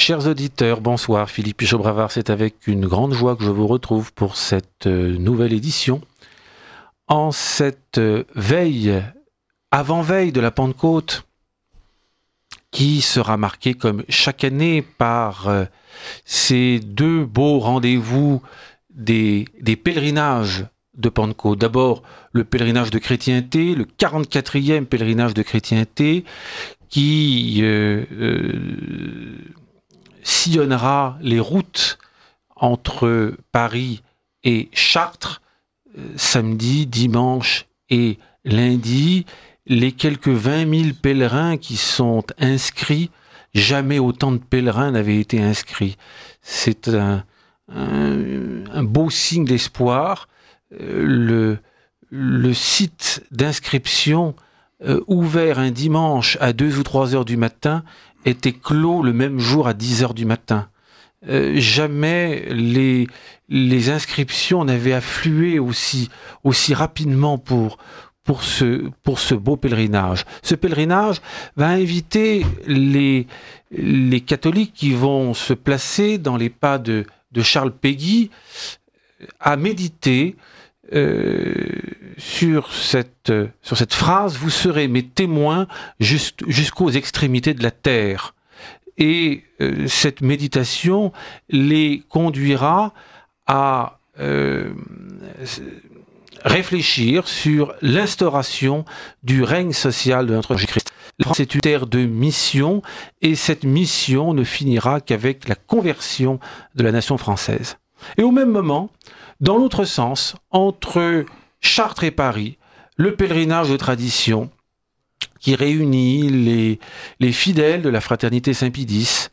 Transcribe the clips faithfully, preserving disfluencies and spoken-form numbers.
Chers auditeurs, bonsoir. Philippe Pichot-Bravard, c'est avec une grande joie que je vous retrouve pour cette nouvelle édition. En cette veille, avant-veille de la Pentecôte, qui sera marquée comme chaque année par ces deux beaux rendez-vous des, des pèlerinages de Pentecôte. D'abord, le pèlerinage de chrétienté, le quarante-quatrième pèlerinage de chrétienté, qui euh, euh, sillonnera les routes entre Paris et Chartres, euh, samedi, dimanche et lundi. Les quelques vingt mille pèlerins qui sont inscrits, jamais autant de pèlerins n'avaient été inscrits. C'est un, un, un beau signe d'espoir. Le, le site d'inscription euh, ouvert un dimanche à deux ou trois heures du matin était clos le même jour à dix heures du matin. Euh, jamais les, les inscriptions n'avaient afflué aussi, aussi rapidement pour, pour, ce, pour ce beau pèlerinage. Ce pèlerinage va inviter les, les catholiques qui vont se placer dans les pas de, de Charles Péguy à méditer Euh, sur cette euh, sur cette phrase: vous serez mes témoins just, jusqu'aux extrémités de la terre. Et euh, cette méditation les conduira à euh, réfléchir sur l'instauration du règne social de notre Jésus-Christ. La France est une terre de mission, et cette mission ne finira qu'avec la conversion de la nation française. Et au même moment, dans l'autre sens, entre Chartres et Paris, le pèlerinage de tradition qui réunit les, les fidèles de la fraternité Saint-Pie-X,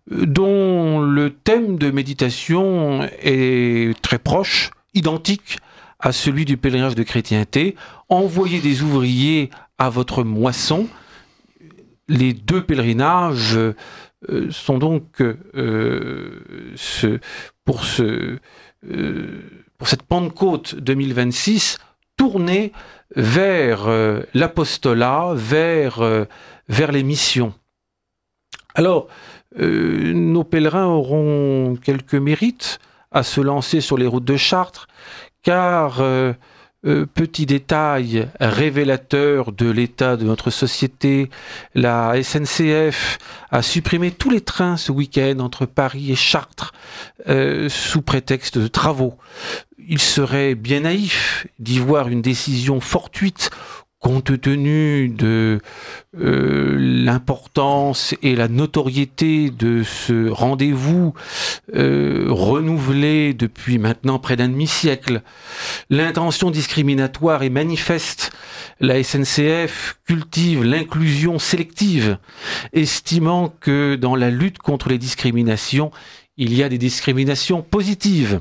dont le thème de méditation est très proche, identique à celui du pèlerinage de chrétienté. Envoyez des ouvriers à votre moisson. Les deux pèlerinages euh, sont donc euh, ce, pour ce... Euh, pour cette Pentecôte deux mille vingt-six, tournée vers euh, l'apostolat, vers, euh, vers les missions. Alors, euh, nos pèlerins auront quelques mérites à se lancer sur les routes de Chartres, car, euh, euh, petit détail révélateur de l'état de notre société, la S N C F a supprimé tous les trains ce week-end entre Paris et Chartres, euh, sous prétexte de travaux. Il serait bien naïf d'y voir une décision fortuite compte tenu de euh, l'importance et la notoriété de ce rendez-vous euh, renouvelé depuis maintenant près d'un demi-siècle. L'intention discriminatoire est manifeste. La S N C F cultive l'inclusion sélective, estimant que dans la lutte contre les discriminations, il y a des discriminations positives.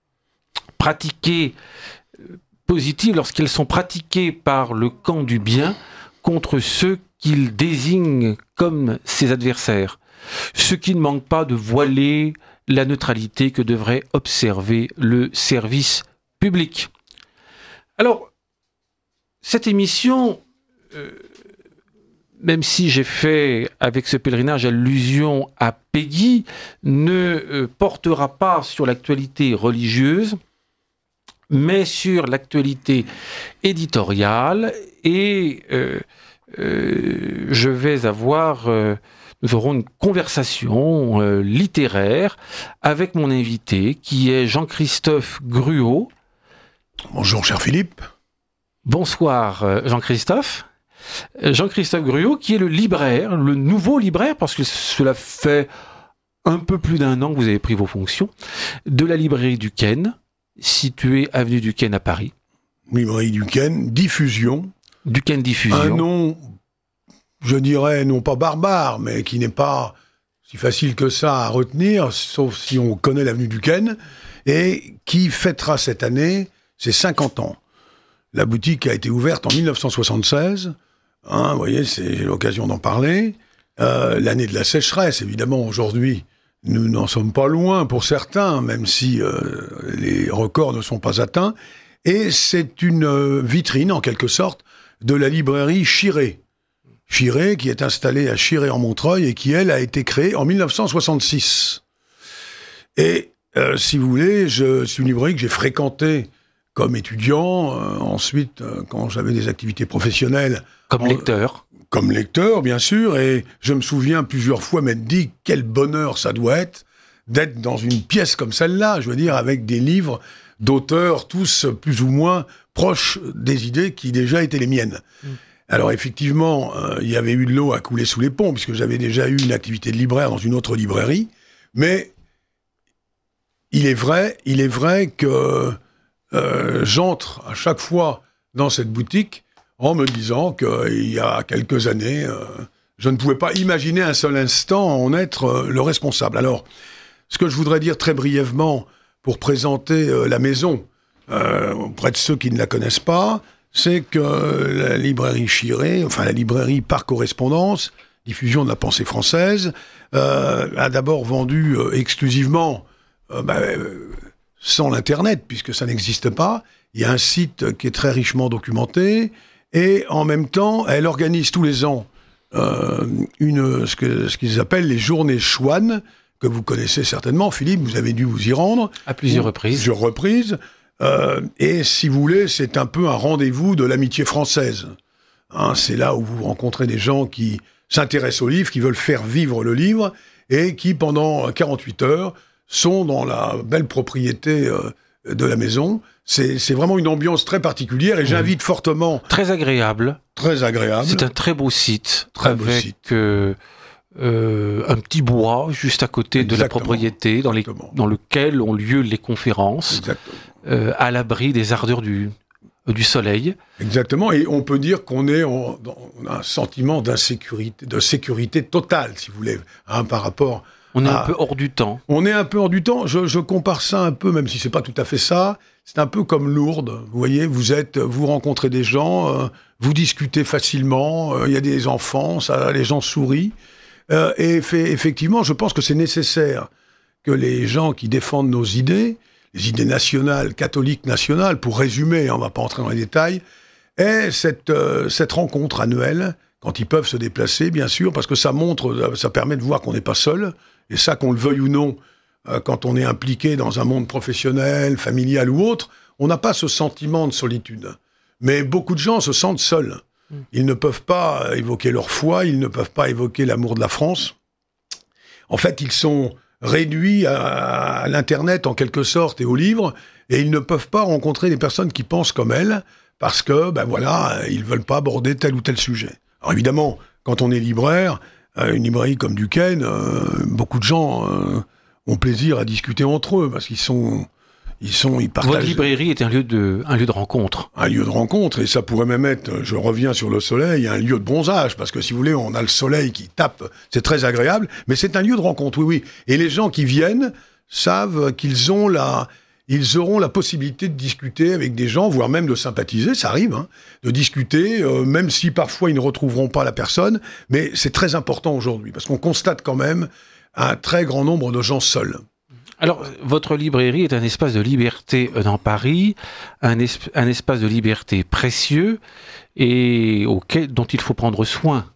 Pratiquées positives lorsqu'elles sont pratiquées par le camp du bien contre ceux qu'il désigne comme ses adversaires. Ce qui ne manque pas de voiler la neutralité que devrait observer le service public. Alors, cette émission, euh, même si j'ai fait avec ce pèlerinage allusion à Péguy, ne euh, portera pas sur l'actualité religieuse, mais sur l'actualité éditoriale, et euh, euh, je vais avoir, euh, nous aurons une conversation euh, littéraire avec mon invité qui est Jean-Christophe Gruau. Bonjour cher Philippe. Bonsoir Jean-Christophe. Jean-Christophe Gruau qui est le libraire, le nouveau libraire, parce que cela fait un peu plus d'un an que vous avez pris vos fonctions, de la librairie du Ken, située avenue du Ken à Paris. Librairie du Ken, Diffusion. Du Ken Diffusion. Un nom, je dirais, non pas barbare, mais qui n'est pas si facile que ça à retenir, sauf si on connaît l'avenue du Ken, et qui fêtera cette année ses cinquante ans. La boutique a été ouverte en mille neuf cent soixante-seize, hein, vous voyez, c'est, j'ai l'occasion d'en parler. Euh, l'année de la sécheresse, évidemment, aujourd'hui, nous n'en sommes pas loin pour certains, même si euh, les records ne sont pas atteints. Et c'est une euh, vitrine, en quelque sorte, de la librairie Chiré. Chiré, qui est installée à Chiré-en-Montreuil et qui, elle, a été créée en mille neuf cent soixante-six. Et, euh, si vous voulez, je, c'est une librairie que j'ai fréquentée comme étudiant, euh, ensuite, euh, quand j'avais des activités professionnelles. Comme en, lecteur. Comme lecteur, bien sûr, et je me souviens plusieurs fois m'être dit quel bonheur ça doit être d'être dans une pièce comme celle-là, je veux dire, avec des livres d'auteurs, tous plus ou moins proches des idées qui déjà étaient les miennes. Mmh. Alors effectivement, euh, il y avait eu de l'eau à couler sous les ponts, puisque j'avais déjà eu une activité de libraire dans une autre librairie, mais il est vrai, il est vrai que euh, j'entre à chaque fois dans cette boutique en me disant qu'il y a quelques années, euh, je ne pouvais pas imaginer un seul instant en être euh, le responsable. Alors, ce que je voudrais dire très brièvement pour présenter euh, la maison euh, auprès de ceux qui ne la connaissent pas, c'est que la librairie Chiré, enfin la librairie par correspondance, diffusion de la pensée française, euh, a d'abord vendu euh, exclusivement, euh, bah, euh, sans l'Internet, puisque ça n'existe pas. Il y a un site qui est très richement documenté, et en même temps, elle organise tous les ans euh, une, ce, que, ce qu'ils appellent les journées Chouane, que vous connaissez certainement. Philippe, vous avez dû vous y rendre. À plusieurs reprises. Plusieurs reprises. Euh, et si vous voulez, c'est un peu un rendez-vous de l'amitié française. Hein, c'est là où vous rencontrez des gens qui s'intéressent au livre, qui veulent faire vivre le livre, et qui, pendant quarante-huit heures, sont dans la belle propriété euh, de la maison. C'est, c'est vraiment une ambiance très particulière, et mmh. j'invite fortement... Très agréable. Très agréable. C'est un très beau site. Très avec, beau site. Euh, euh, un petit bois juste à côté Exactement. de la propriété, dans, les, dans lequel ont lieu les conférences, euh, à l'abri des ardeurs du, euh, du soleil. Exactement, et on peut dire qu'on est en, on a un sentiment d'insécurité, de sécurité totale, si vous voulez, hein, par rapport... On est à, un peu hors du temps. On est un peu hors du temps. Je, je compare ça un peu, même si c'est pas tout à fait ça. C'est un peu comme Lourdes. Vous voyez, vous êtes, vous rencontrez des gens, euh, vous discutez facilement. Il euh, y a des enfants, ça, les gens sourient. Euh, et fait, effectivement, je pense que c'est nécessaire que les gens qui défendent nos idées, les idées nationales, catholiques nationales, pour résumer, on ne va pas entrer dans les détails, aient cette, euh, cette rencontre annuelle, quand ils peuvent se déplacer, bien sûr, parce que ça montre, ça permet de voir qu'on n'est pas seul, et ça, qu'on le veuille ou non, euh, quand on est impliqué dans un monde professionnel, familial ou autre, on n'a pas ce sentiment de solitude. Mais beaucoup de gens se sentent seuls. Ils ne peuvent pas évoquer leur foi, ils ne peuvent pas évoquer l'amour de la France. En fait, ils sont réduits à, à l'Internet, en quelque sorte, et aux livres, et ils ne peuvent pas rencontrer des personnes qui pensent comme elles, parce que, ben voilà, ils veulent pas aborder tel ou tel sujet. Alors évidemment, quand on est libraire, euh, une librairie comme Duquesne, euh, beaucoup de gens euh, ont plaisir à discuter entre eux, parce qu'ils sont... Ils sont, ils partagent... Votre librairie est un lieu de, un lieu de rencontre. Un lieu de rencontre, et ça pourrait même être, je reviens sur le soleil, un lieu de bronzage, parce que si vous voulez, on a le soleil qui tape, c'est très agréable, mais c'est un lieu de rencontre, oui, oui. Et les gens qui viennent savent qu'ils ont la, ils auront la possibilité de discuter avec des gens, voire même de sympathiser, ça arrive, hein, de discuter, euh, même si parfois ils ne retrouveront pas la personne, mais c'est très important aujourd'hui, parce qu'on constate quand même un très grand nombre de gens seuls. Alors, votre librairie est un espace de liberté dans Paris, un, es- un espace de liberté précieux et auquel, dont il faut prendre soin.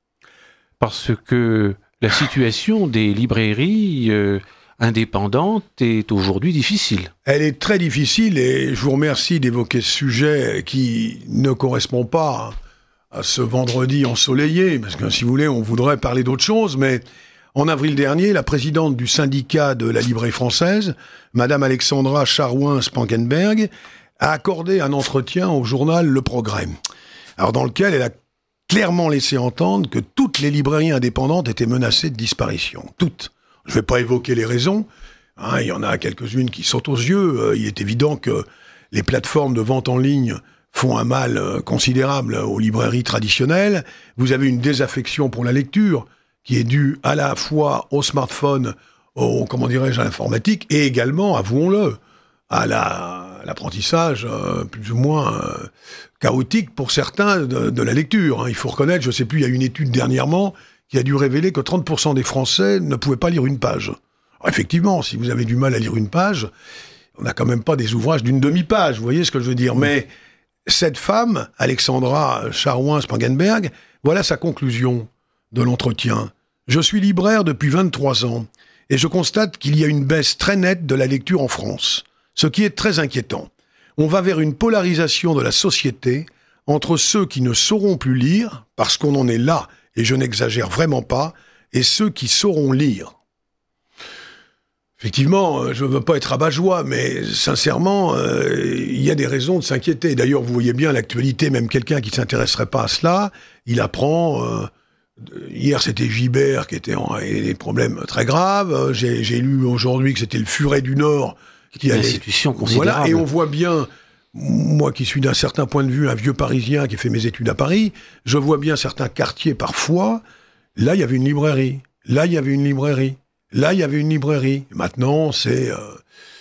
Parce que la situation des librairies euh, indépendantes est aujourd'hui difficile. Elle est très difficile et je vous remercie d'évoquer ce sujet qui ne correspond pas à ce vendredi ensoleillé, parce que si vous voulez, on voudrait parler d'autre chose, mais... En avril dernier, la présidente du syndicat de la librairie française, Madame Alexandra Charouin-Spangenberg, a accordé un entretien au journal Le Progrès. Alors, dans lequel elle a clairement laissé entendre que toutes les librairies indépendantes étaient menacées de disparition. Toutes. Je ne vais pas évoquer les raisons. Hein, il y en a quelques-unes qui sautent aux yeux. Euh, il est évident que les plateformes de vente en ligne font un mal euh, considérable aux librairies traditionnelles. Vous avez une désaffection pour la lecture, qui est dû à la fois au smartphone, au, comment dirais-je, à l'informatique, et également, avouons-le, à, la, à l'apprentissage euh, plus ou moins euh, chaotique pour certains de, de la lecture. Hein. Il faut reconnaître, je ne sais plus, il y a une étude dernièrement qui a dû révéler que trente pour cent des Français ne pouvaient pas lire une page. Alors, effectivement, si vous avez du mal à lire une page, on n'a quand même pas des ouvrages d'une demi-page, vous voyez ce que je veux dire. Mais cette femme, Alexandra Charouin-Spangenberg, Voilà sa conclusion de l'entretien. « Je suis libraire depuis vingt-trois ans et je constate qu'il y a une baisse très nette de la lecture en France, ce qui est très inquiétant. On va vers une polarisation de la société entre ceux qui ne sauront plus lire, parce qu'on en est là, et je n'exagère vraiment pas, et ceux qui sauront lire. » Effectivement, je ne veux pas être rabat-joie, mais sincèrement, euh, il y a des raisons de s'inquiéter. D'ailleurs, vous voyez bien l'actualité, même quelqu'un qui ne s'intéresserait pas à cela, il apprend... Euh, hier, c'était Gibert qui était en et des problèmes très graves. J'ai, j'ai lu aujourd'hui que c'était le Furet du Nord qui une allait... institution considérable. Voilà, et on voit bien, moi qui suis d'un certain point de vue un vieux Parisien qui a fait mes études à Paris, je vois bien certains quartiers parfois, là, il y avait une librairie. Là, il y avait une librairie. Là, il y avait une librairie. Maintenant, c'est euh,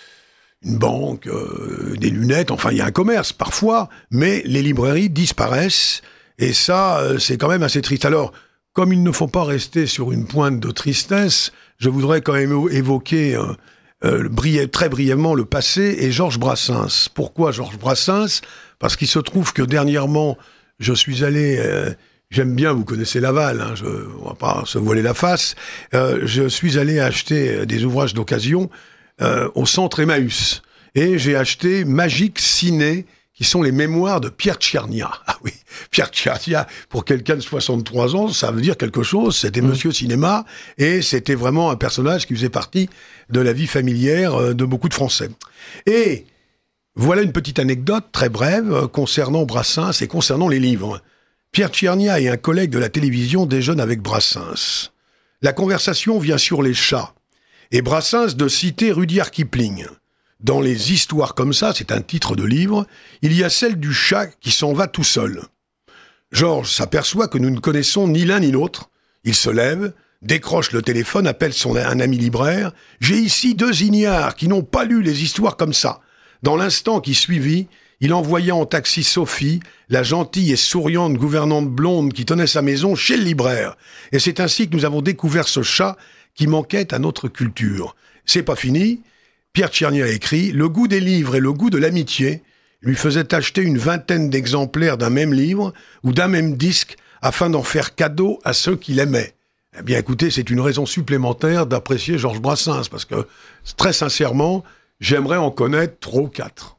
une banque, euh, des lunettes. Enfin, il y a un commerce parfois, mais les librairies disparaissent. Et ça, euh, c'est quand même assez triste. Alors, comme il ne faut pas rester sur une pointe de tristesse, je voudrais quand même évoquer euh, euh, bri- très brièvement le passé et Georges Brassens. Pourquoi Georges Brassens ? Parce qu'il se trouve que dernièrement, je suis allé... Euh, J'aime bien, vous connaissez Laval, hein, je, on va pas se voiler la face. Euh, je suis allé acheter des ouvrages d'occasion euh, au centre Emmaüs. Et j'ai acheté Magique Ciné, qui sont les mémoires de Pierre Tchernia. Ah oui, Pierre Tchernia, pour quelqu'un de soixante-trois ans, ça veut dire quelque chose. C'était mmh. Monsieur Cinéma, et c'était vraiment un personnage qui faisait partie de la vie familière de beaucoup de Français. Et voilà une petite anecdote très brève concernant Brassens et concernant les livres. Pierre Tchernia et un collègue de la télévision déjeunent avec Brassens. La conversation vient sur les chats, et Brassens de citer Rudyard Kipling. Dans les histoires comme ça, c'est un titre de livre, il y a celle du chat qui s'en va tout seul. Georges s'aperçoit que nous ne connaissons ni l'un ni l'autre. Il se lève, décroche le téléphone, appelle son, un ami libraire. « J'ai ici deux ignares qui n'ont pas lu les histoires comme ça. » Dans l'instant qui suivit, il envoya en taxi Sophie, la gentille et souriante gouvernante blonde qui tenait sa maison chez le libraire. Et c'est ainsi que nous avons découvert ce chat qui manquait à notre culture. C'est pas fini. Pierre Tchernia écrit « Le goût des livres et le goût de l'amitié lui faisaient acheter une vingtaine d'exemplaires d'un même livre ou d'un même disque afin d'en faire cadeau à ceux qu'il aimait. » Eh bien écoutez, c'est une raison supplémentaire d'apprécier Georges Brassens, parce que, très sincèrement, j'aimerais en connaître trois ou quatre.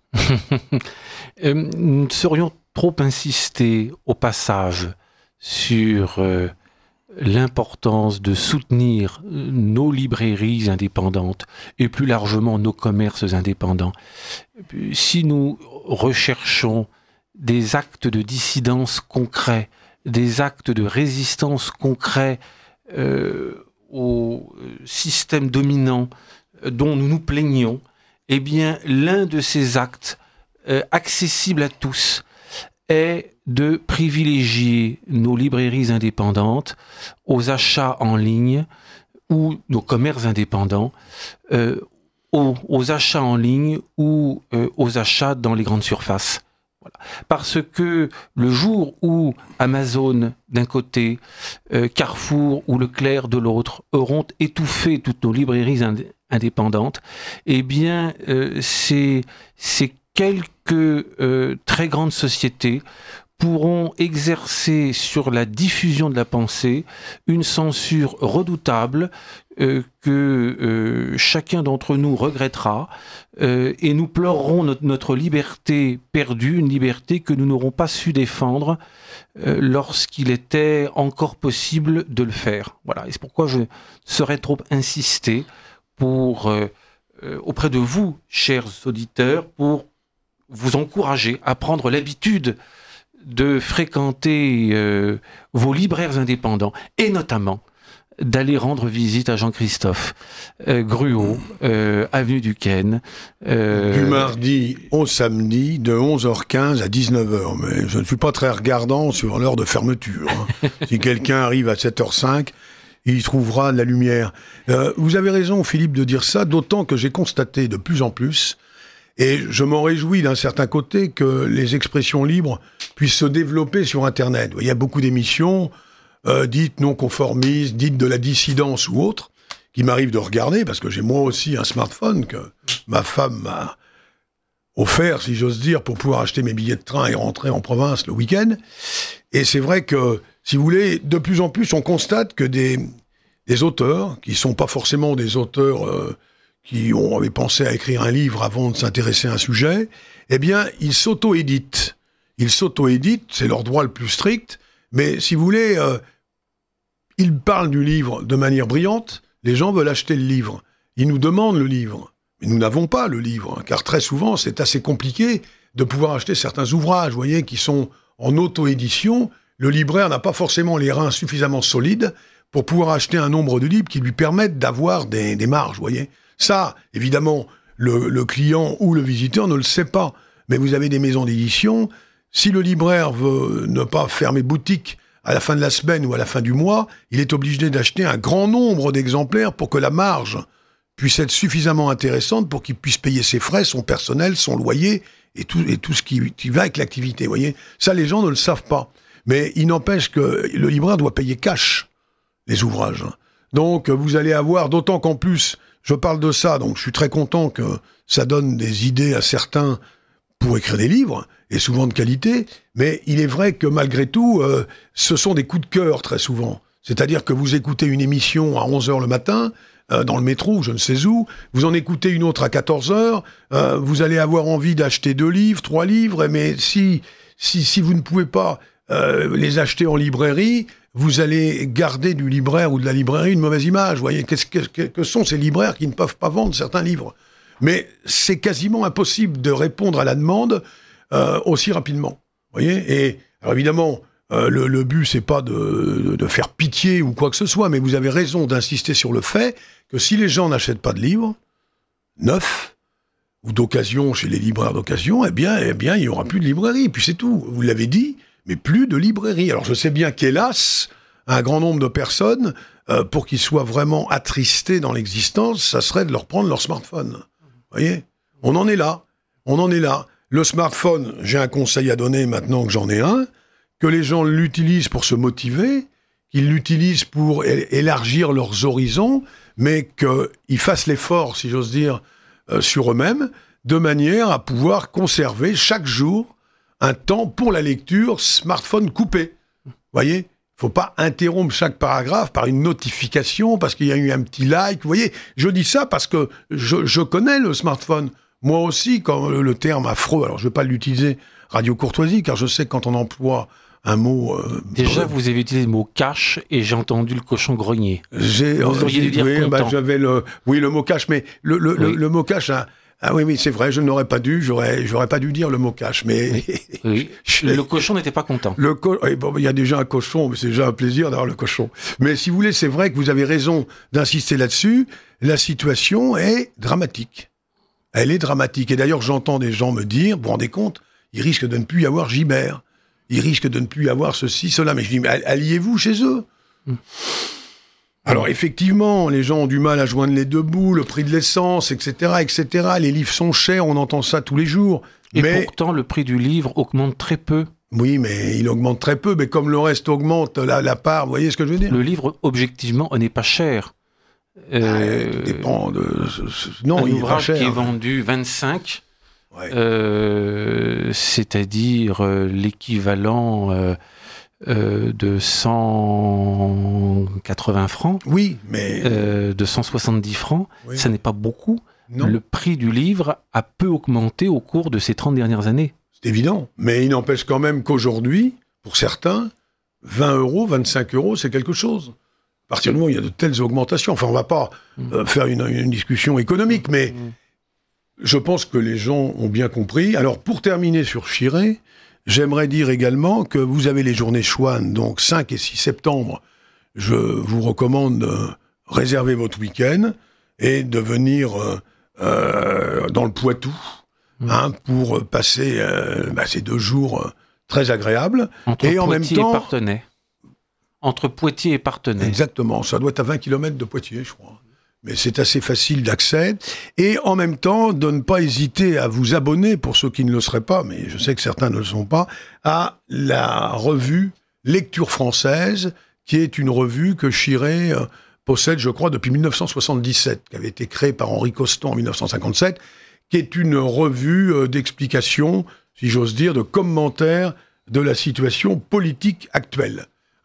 euh, nous serions trop insistés au passage sur euh, l'importance de soutenir nos librairies indépendantes et plus largement nos commerces indépendants. Si nous recherchons des actes de dissidence concrets, des actes de résistance concrets euh, au système dominant dont nous nous plaignons, eh bien, l'un de ces actes euh, accessibles à tous est de privilégier nos librairies indépendantes aux achats en ligne ou nos commerces indépendants, euh, aux, aux achats en ligne ou euh, aux achats dans les grandes surfaces. Voilà. Parce que le jour où Amazon d'un côté, euh, Carrefour ou Leclerc de l'autre auront étouffé toutes nos librairies indépendantes, indépendante, eh bien, euh, ces, ces quelques euh, très grandes sociétés pourront exercer sur la diffusion de la pensée une censure redoutable euh, que euh, chacun d'entre nous regrettera euh, et nous pleurerons notre, notre liberté perdue, une liberté que nous n'aurons pas su défendre euh, lorsqu'il était encore possible de le faire. Voilà, et c'est pourquoi je serais trop insisté pour euh, euh, auprès de vous, chers auditeurs, pour vous encourager à prendre l'habitude de fréquenter euh, vos libraires indépendants et notamment d'aller rendre visite à Jean-Christophe euh, Gruau, euh, avenue du Ken. Euh... Du mardi au samedi, de onze heures quinze à dix-neuf heures. Mais je ne suis pas très regardant sur l'heure de fermeture. Hein. Si quelqu'un arrive à sept heures cinq, il trouvera de la lumière. Euh, vous avez raison, Philippe, de dire ça, d'autant que j'ai constaté de plus en plus, et je m'en réjouis d'un certain côté, que les expressions libres puissent se développer sur Internet. Il y a beaucoup d'émissions euh, dites non conformistes, dites de la dissidence ou autres, qui m'arrivent de regarder, parce que j'ai moi aussi un smartphone que ma femme m'a offert, si j'ose dire, pour pouvoir acheter mes billets de train et rentrer en province le week-end. Et c'est vrai que si vous voulez, de plus en plus, on constate que des, des auteurs, qui ne sont pas forcément des auteurs euh, qui ont avaient pensé à écrire un livre avant de s'intéresser à un sujet, eh bien, ils s'auto-éditent. Ils s'auto-éditent, c'est leur droit le plus strict, mais si vous voulez, euh, ils parlent du livre de manière brillante, les gens veulent acheter le livre. Ils nous demandent le livre, mais nous n'avons pas le livre, car très souvent, c'est assez compliqué de pouvoir acheter certains ouvrages, vous voyez, qui sont en auto-édition. Le libraire n'a pas forcément les reins suffisamment solides pour pouvoir acheter un nombre de livres qui lui permettent d'avoir des, des marges, vous voyez. Ça, évidemment, le, le client ou le visiteur ne le sait pas. Mais vous avez des maisons d'édition. Si le libraire veut ne pas fermer boutique à la fin de la semaine ou à la fin du mois, il est obligé d'acheter un grand nombre d'exemplaires pour que la marge puisse être suffisamment intéressante pour qu'il puisse payer ses frais, son personnel, son loyer et tout, et tout ce qui, qui va avec l'activité. Vous voyez, ça, les gens ne le savent pas. Mais il n'empêche que le libraire doit payer cash les ouvrages. Donc, vous allez avoir, d'autant qu'en plus, je parle de ça, donc je suis très content que ça donne des idées à certains pour écrire des livres, et souvent de qualité, mais il est vrai que malgré tout, euh, ce sont des coups de cœur très souvent. C'est-à-dire que vous écoutez une émission à onze heures le matin, euh, dans le métro, je ne sais où, vous en écoutez une autre à quatorze heures, euh, vous allez avoir envie d'acheter deux livres, trois livres, mais si, si, si vous ne pouvez pas euh, les acheter en librairie, vous allez garder du libraire ou de la librairie une mauvaise image. Vous voyez, qu'est-ce que, que, que sont ces libraires qui ne peuvent pas vendre certains livres ? Mais c'est quasiment impossible de répondre à la demande euh, aussi rapidement. Vous voyez ? Et alors évidemment, euh, le, le but, c'est pas de, de faire pitié ou quoi que ce soit, mais vous avez raison d'insister sur le fait que si les gens n'achètent pas de livres neufs ou d'occasion chez les libraires d'occasion, eh bien, eh bien, il n'y aura plus de librairie. Puis c'est tout. Vous l'avez dit, mais plus de librairie. Alors je sais bien qu'hélas, un grand nombre de personnes, euh, pour qu'ils soient vraiment attristés dans l'existence, ça serait de leur prendre leur smartphone. Vous voyez ? On en est là. On en est là. Le smartphone, j'ai un conseil à donner maintenant que j'en ai un, que les gens l'utilisent pour se motiver, qu'ils l'utilisent pour é- élargir leurs horizons, mais qu'ils fassent l'effort, si j'ose dire, euh, sur eux-mêmes, de manière à pouvoir conserver chaque jour un temps pour la lecture, smartphone coupé. Vous voyez ? Il ne faut pas interrompre chaque paragraphe par une notification, parce qu'il y a eu un petit like. Vous voyez ? Je dis ça parce que je, je connais le smartphone. Moi aussi, quand le terme affreux, alors je ne vais pas l'utiliser radio courtoisie, car je sais que quand on emploie un mot... Euh, Déjà, pour... vous avez utilisé le mot cache, et j'ai entendu le cochon grogner. J'ai, vous auriez dû dire oui, content. Bah, j'avais le, oui, le mot cache, mais le, le, oui. le, le mot cache... Hein, ah oui, oui, c'est vrai, je n'aurais pas dû, j'aurais, j'aurais pas dû dire le mot cache, mais... Oui. Oui. Le cochon n'était pas content. Le co... eh, bon, il y a déjà un cochon, mais c'est déjà un plaisir d'avoir le cochon. Mais si vous voulez, c'est vrai que vous avez raison d'insister là-dessus, la situation est dramatique. Elle est dramatique. Et d'ailleurs, j'entends des gens me dire, vous vous rendez compte, il risque de ne plus y avoir Gibert. Il risque de ne plus y avoir ceci, cela. Mais je dis, mais alliez-vous chez eux. Mm. Alors, effectivement, les gens ont du mal à joindre les deux bouts, le prix de l'essence, et cetera, et cetera. Les livres sont chers, on entend ça tous les jours. Et mais... pourtant, le prix du livre augmente très peu. Oui, mais il augmente très peu. Mais comme le reste augmente la, la part, vous voyez ce que je veux dire ? Le livre, objectivement, n'est pas cher. Euh, ah, tout dépend de... Non, un il ouvrage est pas cher. Qui est vendu vingt-cinq, ouais. euh, c'est-à-dire euh, l'équivalent... Euh, Euh, de cent quatre-vingts francs, oui, mais euh, de cent soixante-dix francs, oui. Ça n'est pas beaucoup. Non. Le prix du livre a peu augmenté au cours de ces trente dernières années. C'est évident, mais il n'empêche quand même qu'aujourd'hui, pour certains, vingt euros, vingt-cinq euros, c'est quelque chose. À partir du moment où il y a de telles augmentations, enfin, on ne va pas mmh. euh, faire une, une discussion économique, mais mmh. je pense que les gens ont bien compris. Alors, pour terminer sur Chiré, j'aimerais dire également que vous avez les journées Chouane, donc cinq et six septembre. Je vous recommande de réserver votre week-end et de venir euh, euh, dans le Poitou mmh. hein, pour passer euh, bah, ces deux jours euh, très agréables. Entre et en Poitiers même temps, et Parthenay. Entre Poitiers et Parthenay. Exactement, ça doit être à vingt kilomètres de Poitiers, je crois. Mais c'est assez facile d'accès. Et en même temps, de ne pas hésiter à vous abonner, pour ceux qui ne le seraient pas, mais je sais que certains ne le sont pas, à la revue Lecture française, qui est une revue que Chiré euh, possède, je crois, depuis dix-neuf cent soixante-dix-sept, qui avait été créée par Henri Coston en dix-neuf cent cinquante-sept, qui est une revue euh, d'explication, si j'ose dire, de commentaires de la situation politique actuelle.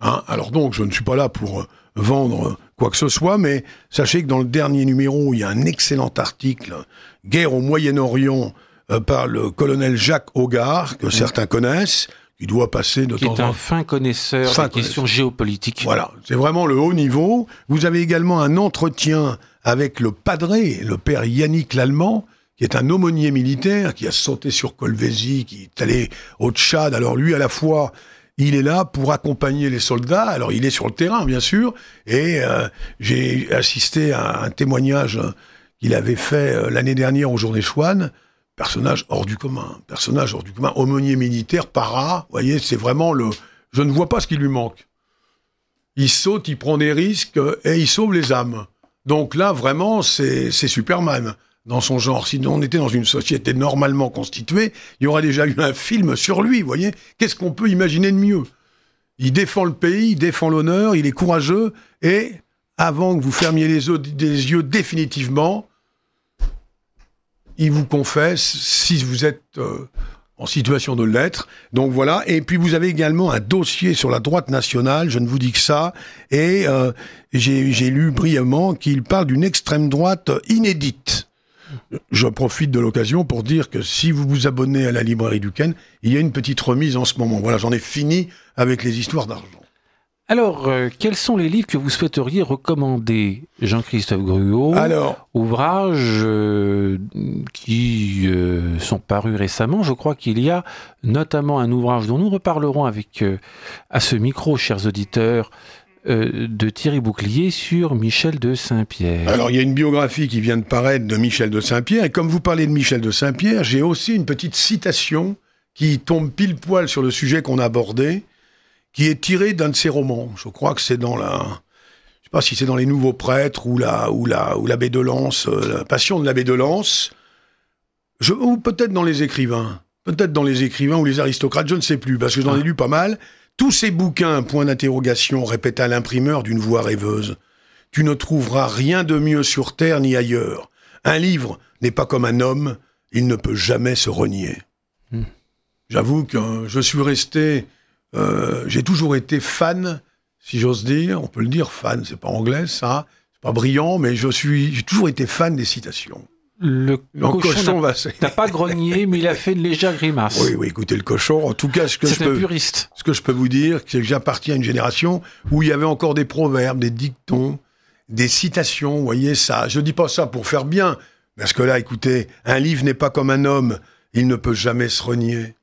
Hein, alors donc, je ne suis pas là pour euh, vendre quoi que ce soit, mais sachez que dans le dernier numéro, il y a un excellent article, Guerre au Moyen-Orient, euh, par le colonel Jacques Hogarth, que mmh. certains connaissent, qui doit passer de qui temps en temps. Qui est un fin connaisseur fin des questions géopolitiques. Voilà, c'est vraiment le haut niveau. Vous avez également un entretien avec le padré, le père Yannick Lallemand, qui est un aumônier militaire, qui a sauté sur Kolwezi, qui est allé au Tchad. Alors lui, à la fois, il est là pour accompagner les soldats. Alors il est sur le terrain, bien sûr, et euh, j'ai assisté à un témoignage qu'il avait fait euh, l'année dernière au Jour des Chouans. Personnage hors du commun, personnage hors du commun, aumônier militaire, para, vous voyez, c'est vraiment le... Je ne vois pas ce qui lui manque. Il saute, il prend des risques, et il sauve les âmes. Donc là, vraiment, c'est, c'est Superman, dans son genre. Si on était dans une société normalement constituée, il y aurait déjà eu un film sur lui, vous voyez. Qu'est-ce qu'on peut imaginer de mieux? Il défend le pays, il défend l'honneur, il est courageux, et avant que vous fermiez les yeux, des yeux définitivement... il vous confesse si vous êtes euh, en situation de l'être. Donc voilà. Et puis vous avez également un dossier sur la droite nationale, je ne vous dis que ça, et euh, j'ai, j'ai lu brièvement qu'il parle d'une extrême droite inédite. Je profite de l'occasion pour dire que si vous vous abonnez à la librairie Duquesne, il y a une petite remise en ce moment. Voilà, j'en ai fini avec les histoires d'argent. Alors, euh, quels sont les livres que vous souhaiteriez recommander, Jean-Christophe Gruau? Alors, ouvrages euh, qui euh, sont parus récemment. Je crois qu'il y a notamment un ouvrage dont nous reparlerons avec euh, à ce micro, chers auditeurs, euh, de Thierry Bouclier sur Michel de Saint-Pierre. Alors, il y a une biographie qui vient de paraître de Michel de Saint-Pierre. Et comme vous parlez de Michel de Saint-Pierre, j'ai aussi une petite citation qui tombe pile poil sur le sujet qu'on a abordé, qui est tiré d'un de ses romans. Je crois que c'est dans la... Je sais pas si c'est dans Les Nouveaux Prêtres ou la ou la ou l'abbé de Lens, euh, la Passion de l'abbé de Lens. Je, ou peut-être dans Les Écrivains. Peut-être dans Les Écrivains ou Les Aristocrates, je ne sais plus, parce que j'en ai lu pas mal. Tous ces bouquins, point d'interrogation, répéta l'imprimeur d'une voix rêveuse. Tu ne trouveras rien de mieux sur terre ni ailleurs. Un livre n'est pas comme un homme, il ne peut jamais se renier. Hmm. J'avoue que euh, je suis resté... Euh, j'ai toujours été fan, si j'ose dire, on peut le dire, fan, c'est pas anglais ça, c'est pas brillant, mais je suis, j'ai toujours été fan des citations. Le, le cochon, cochon n'a, va... n'a pas grogné, mais il a fait une légère grimace. Oui, oui, écoutez, le cochon, en tout cas, ce que, c'est je un peux, puriste. ce que je peux vous dire, c'est que j'appartiens à une génération où il y avait encore des proverbes, des dictons, des citations, vous voyez ça. Je dis pas ça pour faire bien, parce que là, écoutez, un livre n'est pas comme un homme, il ne peut jamais se renier.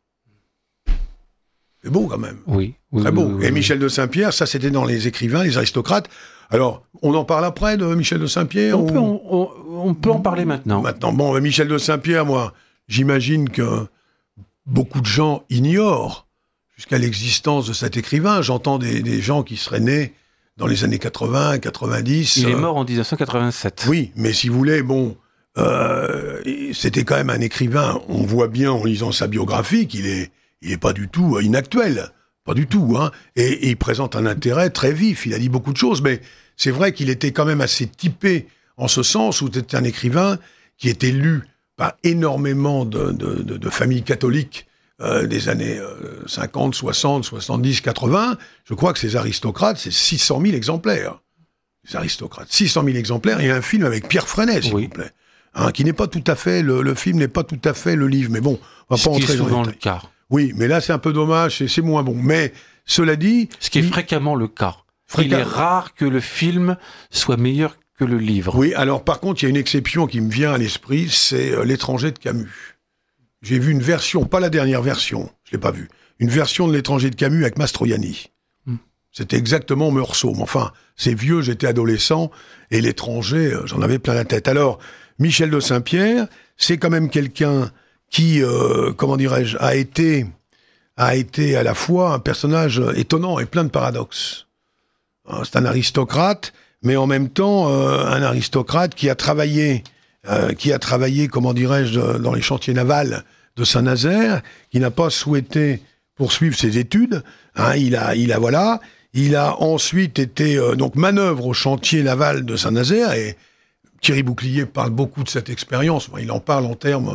C'est beau quand même. Oui. oui Très beau. Oui, oui, Et oui. Michel de Saint-Pierre, ça c'était dans Les Écrivains, Les Aristocrates. Alors, on en parle après de Michel de Saint-Pierre on, ou... peut, on, on, on peut en parler maintenant. Maintenant, bon, Michel de Saint-Pierre, moi, j'imagine que beaucoup de gens ignorent jusqu'à l'existence de cet écrivain. J'entends des, des gens qui seraient nés dans les années quatre-vingts, quatre-vingt-dix. Il euh... est mort en dix-neuf cent quatre-vingt-sept. Oui, mais si vous voulez, bon... Euh, c'était quand même un écrivain, on voit bien en lisant sa biographie qu'il est... Il n'est pas du tout inactuel, pas du tout, hein. Et, et il présente un intérêt très vif. Il a dit beaucoup de choses, mais c'est vrai qu'il était quand même assez typé en ce sens où c'était un écrivain qui était lu par énormément de, de, de, de familles catholiques euh, des années euh, cinquante, soixante, soixante-dix, quatre-vingts. Je crois que ces aristocrates, c'est six cent mille exemplaires. Les aristocrates, six cent mille exemplaires. Il y a un film avec Pierre Freinet, s'il oui. vous plaît, hein, qui n'est pas tout à fait le, le film n'est pas tout à fait le livre, mais bon, on va Ce pas qui entrer est dans souvent les le cas. Oui, mais là, c'est un peu dommage, c'est, c'est moins bon. Mais, cela dit... Ce qui est il... fréquemment le cas. Fréquem... Il est rare que le film soit meilleur que le livre. Oui, alors par contre, il y a une exception qui me vient à l'esprit, c'est euh, L'étranger de Camus. J'ai vu une version, pas la dernière version, je l'ai pas vue, une version de L'étranger de Camus avec Mastroianni. Hmm. C'était exactement Meursault. Mais enfin, c'est vieux, j'étais adolescent, et L'étranger, euh, j'en avais plein la tête. Alors, Michel de Saint-Pierre, c'est quand même quelqu'un... qui, euh, comment dirais-je, a été, a été à la fois un personnage étonnant et plein de paradoxes. C'est un aristocrate, mais en même temps, euh, un aristocrate qui a travaillé, euh, qui a travaillé, comment dirais-je, dans les chantiers navals de Saint-Nazaire, qui n'a pas souhaité poursuivre ses études. Hein, il a, il a, voilà, il a ensuite été euh, donc manœuvre au chantier naval de Saint-Nazaire, et Thierry Bouclier parle beaucoup de cette expérience. Enfin, il en parle en termes...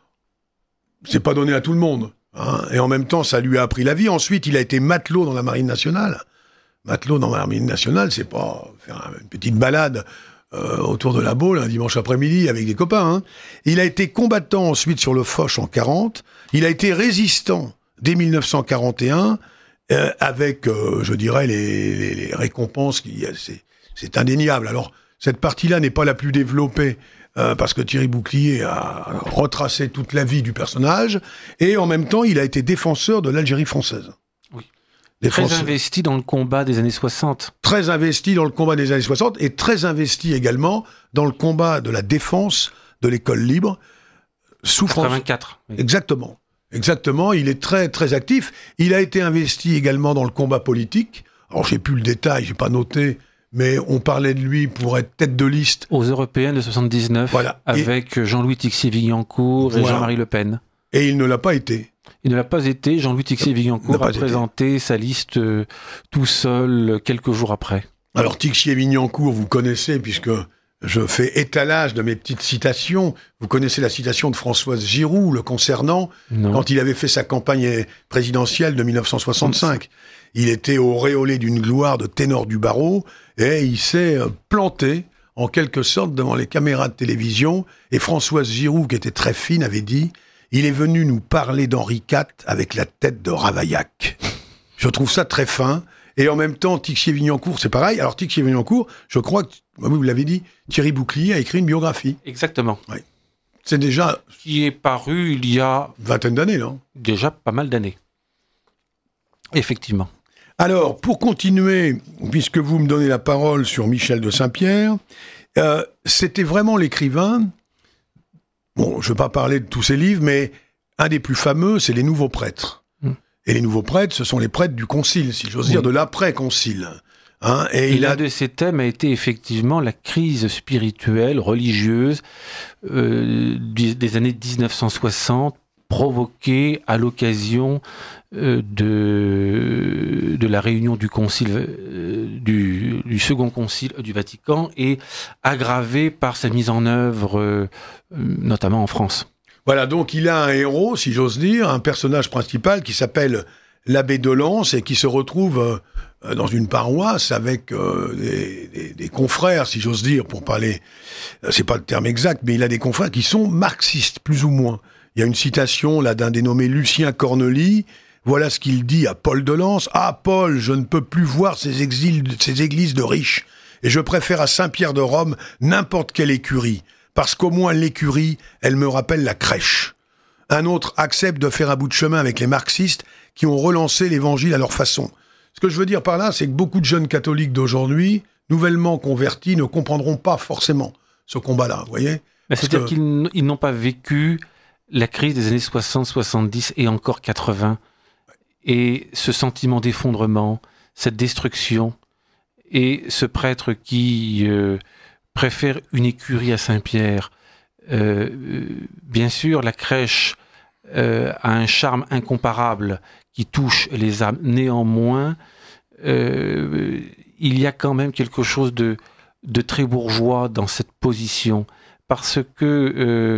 C'est pas donné à tout le monde. Hein. Et en même temps, ça lui a appris la vie. Ensuite, il a été matelot dans la Marine nationale. matelot dans l'armée nationale, c'est pas faire une petite balade euh, autour de la Baule un dimanche après-midi avec des copains. Hein. Il a été combattant ensuite sur le Foch en quarante. Il a été résistant dès mille neuf cent quarante et un euh, avec, euh, je dirais, les, les, les récompenses. Qui, c'est, c'est indéniable. Alors, cette partie-là n'est pas la plus développée euh, parce que Thierry Bouclier a retracé toute la vie du personnage et en même temps, il a été défenseur de l'Algérie française. Très Français. investi dans le combat des années soixante. Très investi dans le combat des années soixante et très investi également dans le combat de la défense de l'école libre. Sous quatre-vingt-quatre. Oui. Exactement. Exactement. Il est très, très actif. Il a été investi également dans le combat politique. Alors, j'ai plus le détail, j'ai pas noté, mais on parlait de lui pour être tête de liste. Aux européennes de soixante-dix-neuf. Voilà. Avec et... Jean-Louis Tixier-Vignancourt et voilà. Jean-Marie Le Pen. Et il ne l'a pas été. Il ne l'a pas été. Jean-Louis Tixier-Vignancourt a présenté été. sa liste euh, tout seul euh, quelques jours après. Alors Tixier-Vignancourt, vous connaissez, puisque je fais étalage de mes petites citations. Vous connaissez la citation de Françoise Giroud le concernant, non. quand il avait fait sa campagne présidentielle de mille neuf cent soixante-cinq. Il était auréolé d'une gloire de ténor du barreau, et il s'est planté, en quelque sorte, devant les caméras de télévision. Et Françoise Giroud, qui était très fine, avait dit... Il est venu nous parler d'Henri quatre avec la tête de Ravaillac. Je trouve ça très fin. Et en même temps, Tixier-Vignancourt, c'est pareil. Alors, Tixier-Vignancourt, je crois que, vous l'avez dit, Thierry Bouclier a écrit une biographie. Exactement. Oui. C'est déjà... Qui est paru il y a... Une vingtaine d'années, non ? Déjà pas mal d'années. Effectivement. Alors, pour continuer, puisque vous me donnez la parole sur Michel de Saint-Pierre, euh, c'était vraiment l'écrivain... Bon, je ne veux pas parler de tous ses livres, mais un des plus fameux, c'est Les Nouveaux Prêtres. Mmh. Et les Nouveaux Prêtres, ce sont les prêtres du Concile, si j'ose oui. dire, de l'après-Concile. Hein, et et il l'un a... de ces thèmes a été effectivement la crise spirituelle, religieuse, euh, des années dix-neuf cent soixante, provoquée à l'occasion euh, de, de la réunion du concile, euh, du, du second concile du Vatican et aggravée par sa mise en œuvre, euh, notamment en France. Voilà, donc il a un héros, si j'ose dire, un personnage principal qui s'appelle l'abbé Delance et qui se retrouve euh, dans une paroisse avec euh, des, des, des confrères, si j'ose dire, pour parler, euh, c'est pas le terme exact, mais il a des confrères qui sont marxistes, plus ou moins. Il y a une citation là d'un dénommé Lucien Cornely. Voilà ce qu'il dit à Paul Delance. « Ah, Paul, je ne peux plus voir ces, exils, ces églises de riches, et je préfère à Saint-Pierre de Rome n'importe quelle écurie, parce qu'au moins l'écurie, elle me rappelle la crèche. » Un autre accepte de faire un bout de chemin avec les marxistes qui ont relancé l'évangile à leur façon. Ce que je veux dire par là, c'est que beaucoup de jeunes catholiques d'aujourd'hui, nouvellement convertis, ne comprendront pas forcément ce combat-là, vous voyez ? C'est-à-dire que... qu'ils ils n'ont pas vécu la crise des années soixante, soixante-dix et encore quatre-vingts, et ce sentiment d'effondrement, cette destruction, et ce prêtre qui euh, préfère une écurie à Saint-Pierre. Euh, bien sûr, la crèche euh, a un charme incomparable qui touche les âmes. Néanmoins, euh, il y a quand même quelque chose de, de très bourgeois dans cette position, parce que euh,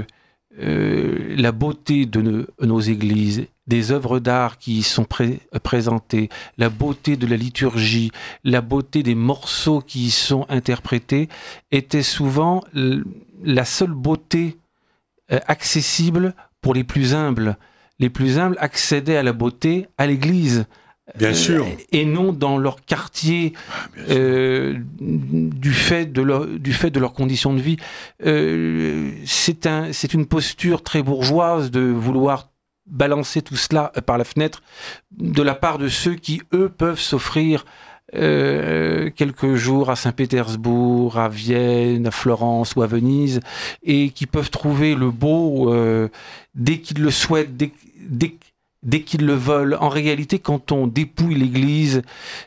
euh, la beauté de nos, nos églises, des œuvres d'art qui y sont pré- présentées, la beauté de la liturgie, la beauté des morceaux qui y sont interprétés, était souvent l- la seule beauté euh, accessible pour les plus humbles. Les plus humbles accédaient à la beauté à l'église. Bien euh, sûr. Et non dans leur quartier, euh, du fait de leur, du fait de leurs conditions de vie. Euh, c'est un, c'est une posture très bourgeoise de vouloir balancer tout cela par la fenêtre de la part de ceux qui, eux, peuvent s'offrir euh, quelques jours à Saint-Pétersbourg, à Vienne, à Florence ou à Venise, et qui peuvent trouver le beau euh, dès qu'ils le souhaitent, dès, dès, dès qu'ils le veulent. En réalité, quand on dépouille l'Église,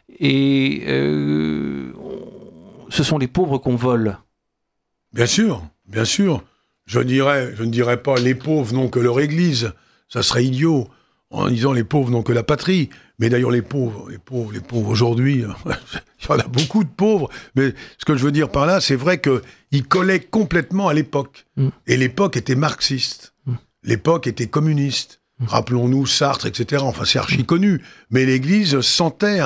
et euh, ce sont les pauvres qu'on vole. Bien sûr, bien sûr. Je dirais, je ne dirais pas les pauvres n'ont que leur Église. Ça serait idiot en disant les pauvres n'ont que la patrie. Mais d'ailleurs, les pauvres, les pauvres, les pauvres aujourd'hui, il y en a beaucoup de pauvres. Mais ce que je veux dire par là, c'est vrai qu'ils collaient complètement à l'époque. Mm. Et l'époque était marxiste. Mm. L'époque était communiste. Mm. Rappelons-nous Sartre, et cetera. Enfin, c'est archi connu. Mais l'Église sentait un...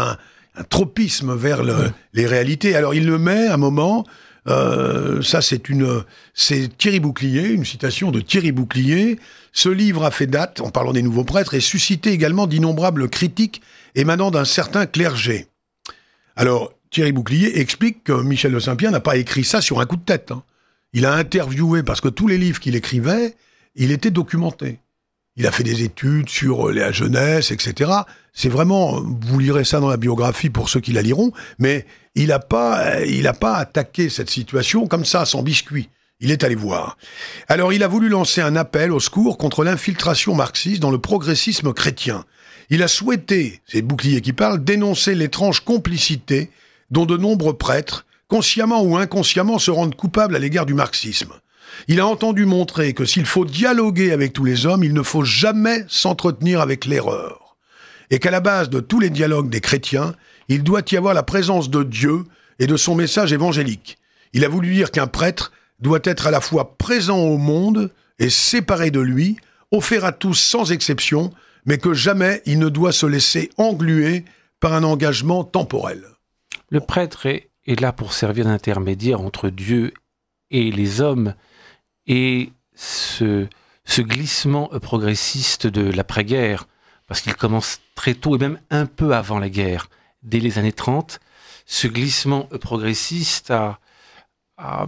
un tropisme vers le, mmh. les réalités. Alors il le met à un moment, euh, ça c'est une, c'est Thierry Bouclier, une citation de Thierry Bouclier. Ce livre a fait date, en parlant des nouveaux prêtres, et suscité également d'innombrables critiques émanant d'un certain clergé. Alors Thierry Bouclier explique que Michel de Saint-Pierre n'a pas écrit ça sur un coup de tête. Hein. Il a interviewé, parce que tous les livres qu'il écrivait, il était documenté. Il a fait des études sur la jeunesse, et cetera. C'est vraiment, vous lirez ça dans la biographie pour ceux qui la liront, mais il n'a pas, il a pas attaqué cette situation comme ça, sans biscuit. Il est allé voir. Alors, il a voulu lancer un appel au secours contre l'infiltration marxiste dans le progressisme chrétien. Il a souhaité, c'est Bouclier qui parle, dénoncer l'étrange complicité dont de nombreux prêtres, consciemment ou inconsciemment, se rendent coupables à l'égard du marxisme. Il a entendu montrer que s'il faut dialoguer avec tous les hommes, il ne faut jamais s'entretenir avec l'erreur. Et qu'à la base de tous les dialogues des chrétiens, il doit y avoir la présence de Dieu et de son message évangélique. Il a voulu dire qu'un prêtre doit être à la fois présent au monde et séparé de lui, offert à tous sans exception, mais que jamais il ne doit se laisser engluer par un engagement temporel. Le prêtre est, est là pour servir d'intermédiaire entre Dieu et les hommes, et ce, ce glissement progressiste de l'après-guerre, parce qu'il commence très tôt et même un peu avant la guerre, dès les années trente, ce glissement progressiste a, a,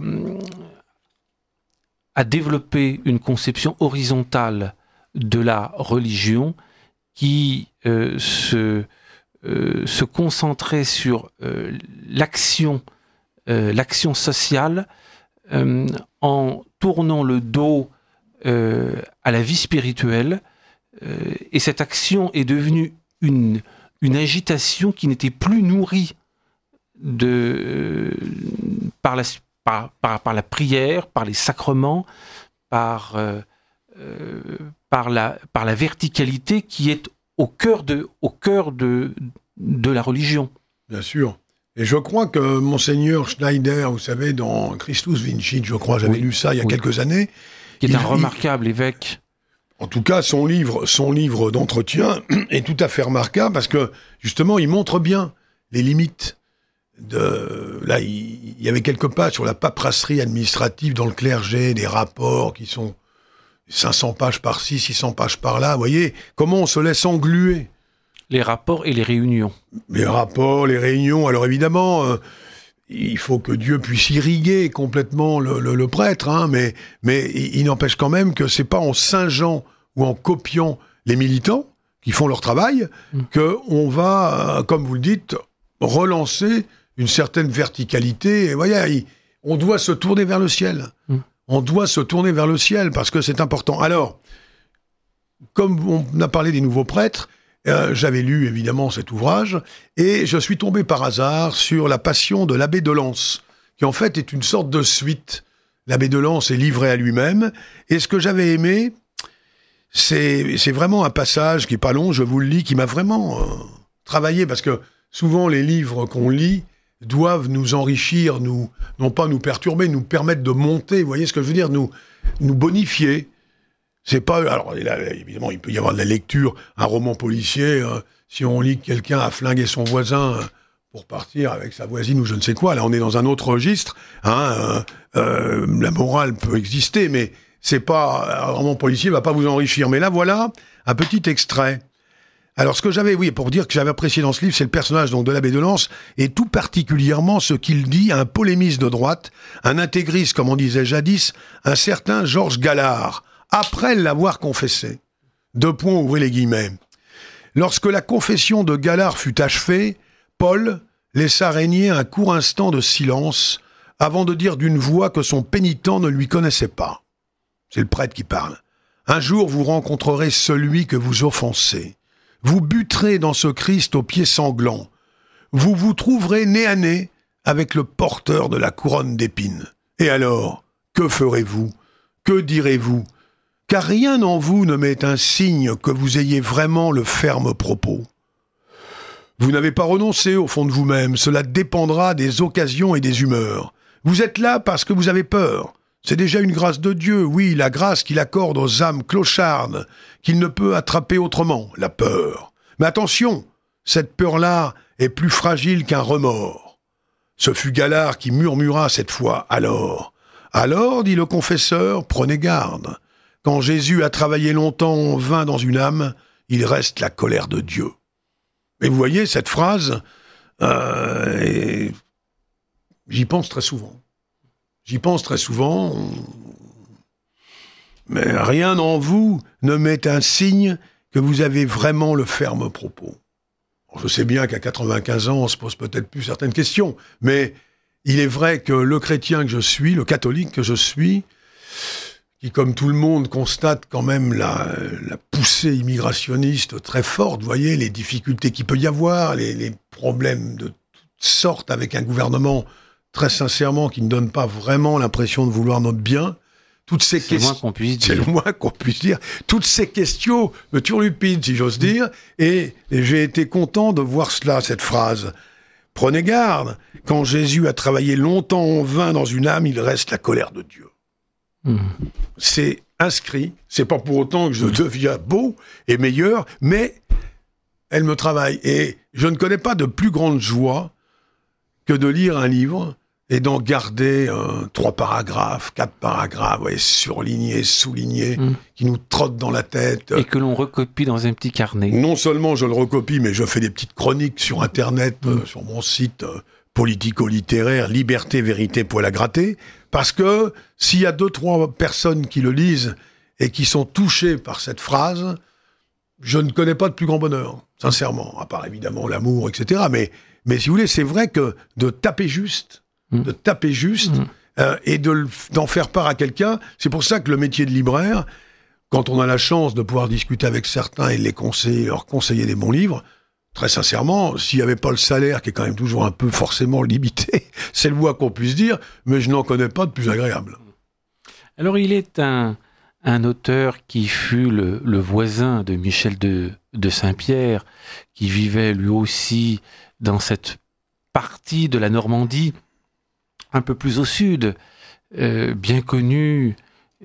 a développé une conception horizontale de la religion qui euh, se, euh, se concentrait sur euh, l'action, euh, l'action sociale, euh, en tournant le dos euh, à la vie spirituelle, euh, et cette action est devenue une, une agitation qui n'était plus nourrie de, euh, par, la, par, par, par la prière, par les sacrements, par, euh, euh, par, la, par la verticalité qui est au cœur de, au cœur de, de la religion. Bien sûr. Et je crois que Monseigneur Schneider, vous savez, dans Christus Vincit, je crois, j'avais oui, lu ça il y a oui. quelques années. Qui est il, un remarquable il, évêque. En tout cas, son livre, son livre d'entretien est tout à fait remarquable parce que, justement, il montre bien les limites de... Là, il, il y avait quelques pages sur la paperasserie administrative dans le clergé, des rapports qui sont cinq cents pages par-ci, six cents pages par-là. Vous voyez, comment on se laisse engluer. Les rapports et les réunions. Les rapports, les réunions. Alors évidemment, euh, il faut que Dieu puisse irriguer complètement le, le, le prêtre, hein, mais, mais il, il n'empêche quand même que c'est pas en singeant ou en copiant les militants qui font leur travail mmh. qu'on va, euh, comme vous le dites, relancer une certaine verticalité. Et voyez, il, on doit se tourner vers le ciel. Mmh. On doit se tourner vers le ciel parce que c'est important. Alors, comme on a parlé des nouveaux prêtres, Euh, j'avais lu évidemment cet ouvrage et je suis tombé par hasard sur la Passion de l'abbé de Lens, qui en fait est une sorte de suite. L'abbé de Lens est livré à lui-même et ce que j'avais aimé, c'est, c'est vraiment un passage qui est pas long, je vous le lis, qui m'a vraiment euh, travaillé parce que souvent les livres qu'on lit doivent nous enrichir, nous, non pas nous perturber, nous permettre de monter, vous voyez ce que je veux dire, nous, nous bonifier. C'est pas... Alors, là, évidemment, il peut y avoir de la lecture, un roman policier, euh, si on lit que quelqu'un a flingué son voisin euh, pour partir avec sa voisine ou je ne sais quoi, là, on est dans un autre registre, hein, euh, euh, la morale peut exister, mais c'est pas... Un roman policier va pas vous enrichir. Mais là, voilà un petit extrait. Alors, ce que j'avais... Oui, pour dire que j'avais apprécié dans ce livre, c'est le personnage donc, de l'abbé de Lens, et tout particulièrement ce qu'il dit à un polémiste de droite, un intégriste, comme on disait jadis, un certain Georges Gallard, après l'avoir confessé. Deux points, ouvrez les guillemets. Lorsque la confession de Gallard fut achevée, Paul laissa régner un court instant de silence avant de dire d'une voix que son pénitent ne lui connaissait pas. C'est le prêtre qui parle. Un jour, vous rencontrerez celui que vous offensez. Vous buterez dans ce Christ aux pieds sanglants. Vous vous trouverez nez à nez avec le porteur de la couronne d'épines. Et alors, que ferez-vous? Que direz-vous? Car rien en vous ne met un signe que vous ayez vraiment le ferme propos. Vous n'avez pas renoncé au fond de vous-même, cela dépendra des occasions et des humeurs. Vous êtes là parce que vous avez peur. C'est déjà une grâce de Dieu, oui, la grâce qu'il accorde aux âmes clochardes, qu'il ne peut attraper autrement, la peur. Mais attention, cette peur-là est plus fragile qu'un remords. Ce fut Galard qui murmura cette fois « Alors ». Alors, dit le confesseur, prenez garde. Quand Jésus a travaillé longtemps en vain dans une âme, il reste la colère de Dieu. Et vous voyez, cette phrase, euh, et j'y pense très souvent. J'y pense très souvent. Mais rien en vous ne met un signe que vous avez vraiment le ferme propos. Je sais bien qu'à quatre-vingt-quinze ans, on se pose peut-être plus certaines questions, mais il est vrai que le chrétien que je suis, le catholique que je suis, qui, comme tout le monde, constate quand même la, la poussée immigrationniste très forte, vous voyez, les difficultés qu'il peut y avoir, les, les problèmes de toutes sortes avec un gouvernement, très sincèrement, qui ne donne pas vraiment l'impression de vouloir notre bien. Toutes ces c'est questions, le moins qu'on puisse dire. C'est le moins qu'on puisse dire. Toutes ces questions me turlupinent, si j'ose dire, et, et j'ai été content de voir cela, cette phrase. Prenez garde, quand Jésus a travaillé longtemps en vain dans une âme, il reste la colère de Dieu. Mmh. C'est inscrit, c'est pas pour autant que je deviens beau et meilleur, mais elle me travaille. Et je ne connais pas de plus grande joie que de lire un livre et d'en garder euh, trois paragraphes, quatre paragraphes, ouais, surlignés, soulignés, mmh. qui nous trottent dans la tête. Et que l'on recopie dans un petit carnet. Non seulement je le recopie, mais je fais des petites chroniques sur Internet, mmh. euh, sur mon site euh, politico-littéraire, Liberté, Vérité, Poil à gratter, parce que s'il y a deux, trois personnes qui le lisent et qui sont touchées par cette phrase, je ne connais pas de plus grand bonheur, sincèrement, à part évidemment l'amour, et cetera. Mais, mais si vous voulez, c'est vrai que de taper juste, de taper juste mmh. euh, et de, d'en faire part à quelqu'un. C'est pour ça que le métier de libraire, quand on a la chance de pouvoir discuter avec certains et les conseiller, leur conseiller des bons livres, très sincèrement, s'il n'y avait pas le salaire, qui est quand même toujours un peu forcément limité, c'est le moins qu'on puisse dire, mais je n'en connais pas de plus agréable. Alors il est un, un auteur qui fut le, le voisin de Michel de, de Saint-Pierre, qui vivait lui aussi dans cette partie de la Normandie, un peu plus au sud, euh, bien connu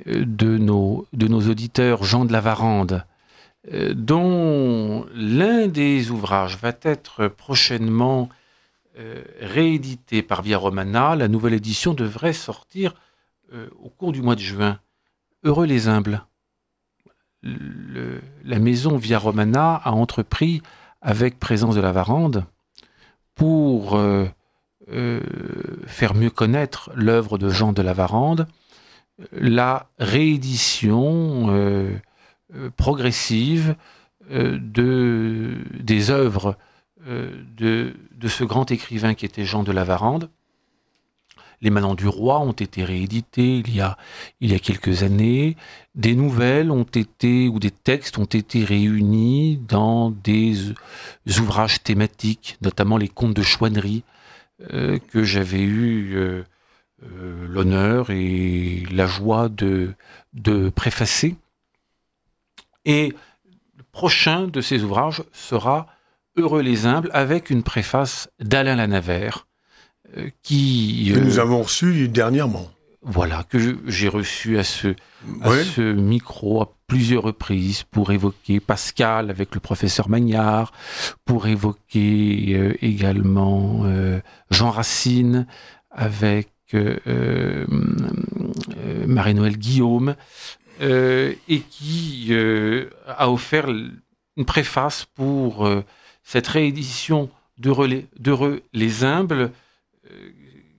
de nos, de nos auditeurs, Jean de la Varande, euh, dont l'un des ouvrages va être prochainement euh, réédité par Via Romana. La nouvelle édition devrait sortir euh, au cours du mois de juin. Heureux les humbles. Le, la maison Via Romana a entrepris, avec Présence de la Varande, pour... Euh, Euh, faire mieux connaître l'œuvre de Jean de la Varande, la réédition euh, euh, progressive euh, de, des œuvres euh, de, de ce grand écrivain qui était Jean de la Varande. Les Manants du Roi ont été réédités il y a, il y a quelques années. Des nouvelles ont été, ou des textes ont été réunis dans des ouvrages thématiques, notamment les Contes de Chouannerie, Euh, que j'avais eu euh, euh, l'honneur et la joie de, de préfacer. Et le prochain de ces ouvrages sera Heureux les humbles, avec une préface d'Alain Lanavert, euh, qui... Que euh, nous avons reçu dernièrement. Voilà, que je, j'ai reçu à ce, ouais. à ce micro à plusieurs reprises pour évoquer Pascal avec le professeur Magnard, pour évoquer euh, également euh, Jean Racine avec euh, euh, Marie-Noël Guillaume, euh, et qui euh, a offert une préface pour euh, cette réédition d'Heureux les, d'Heureux les humbles, euh,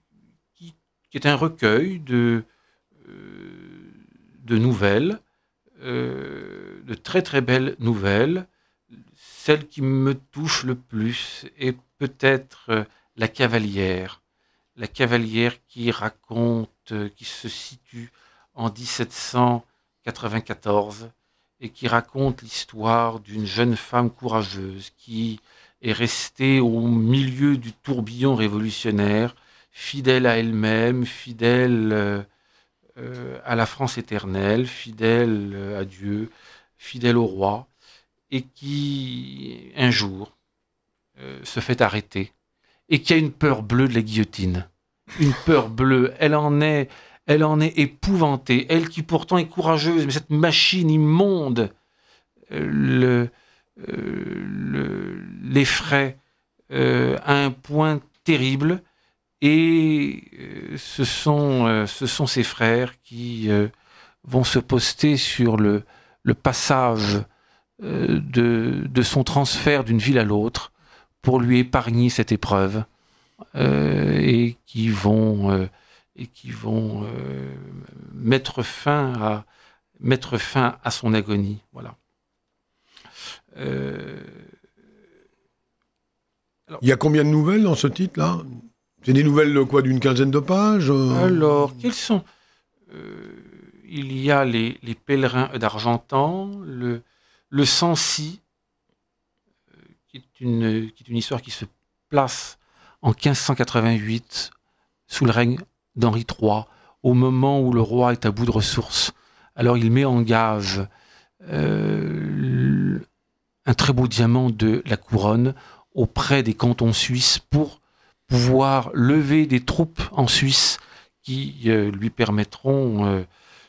qui est un recueil de, euh, de nouvelles, euh, de très très belles nouvelles. Celle qui me touche le plus est peut-être euh, La Cavalière. La Cavalière qui raconte, euh, qui se situe en dix-sept cent quatre-vingt-quatorze et qui raconte l'histoire d'une jeune femme courageuse qui est restée au milieu du tourbillon révolutionnaire, fidèle à elle-même, fidèle euh, euh, à la France éternelle, fidèle euh, à Dieu, fidèle au roi, et qui, un jour, euh, se fait arrêter, et qui a une peur bleue de la guillotine. Une peur bleue, elle en est, elle en est épouvantée, elle qui pourtant est courageuse, mais cette machine immonde euh, le, euh, le, l'effraie euh, à un point terrible, et euh, ce sont, euh, ce sont ses frères qui euh, vont se poster sur le, le passage euh, de, de son transfert d'une ville à l'autre pour lui épargner cette épreuve, euh, et qui vont, euh, et qui vont euh, mettre fin à, mettre fin à son agonie. Voilà. Euh... Alors, il y a combien de nouvelles dans ce titre-là? C'est des nouvelles de quoi, d'une quinzaine de pages? Alors, quels sont euh, il y a les, les pèlerins d'Argentan, le, le Sancy, euh, qui, est une, qui est une histoire qui se place en quinze cent quatre-vingt-huit, sous le règne d'Henri trois, au moment où le roi est à bout de ressources. Alors il met en gage euh, un très beau diamant de la couronne auprès des cantons suisses pour pouvoir lever des troupes en Suisse qui euh, lui permettront euh,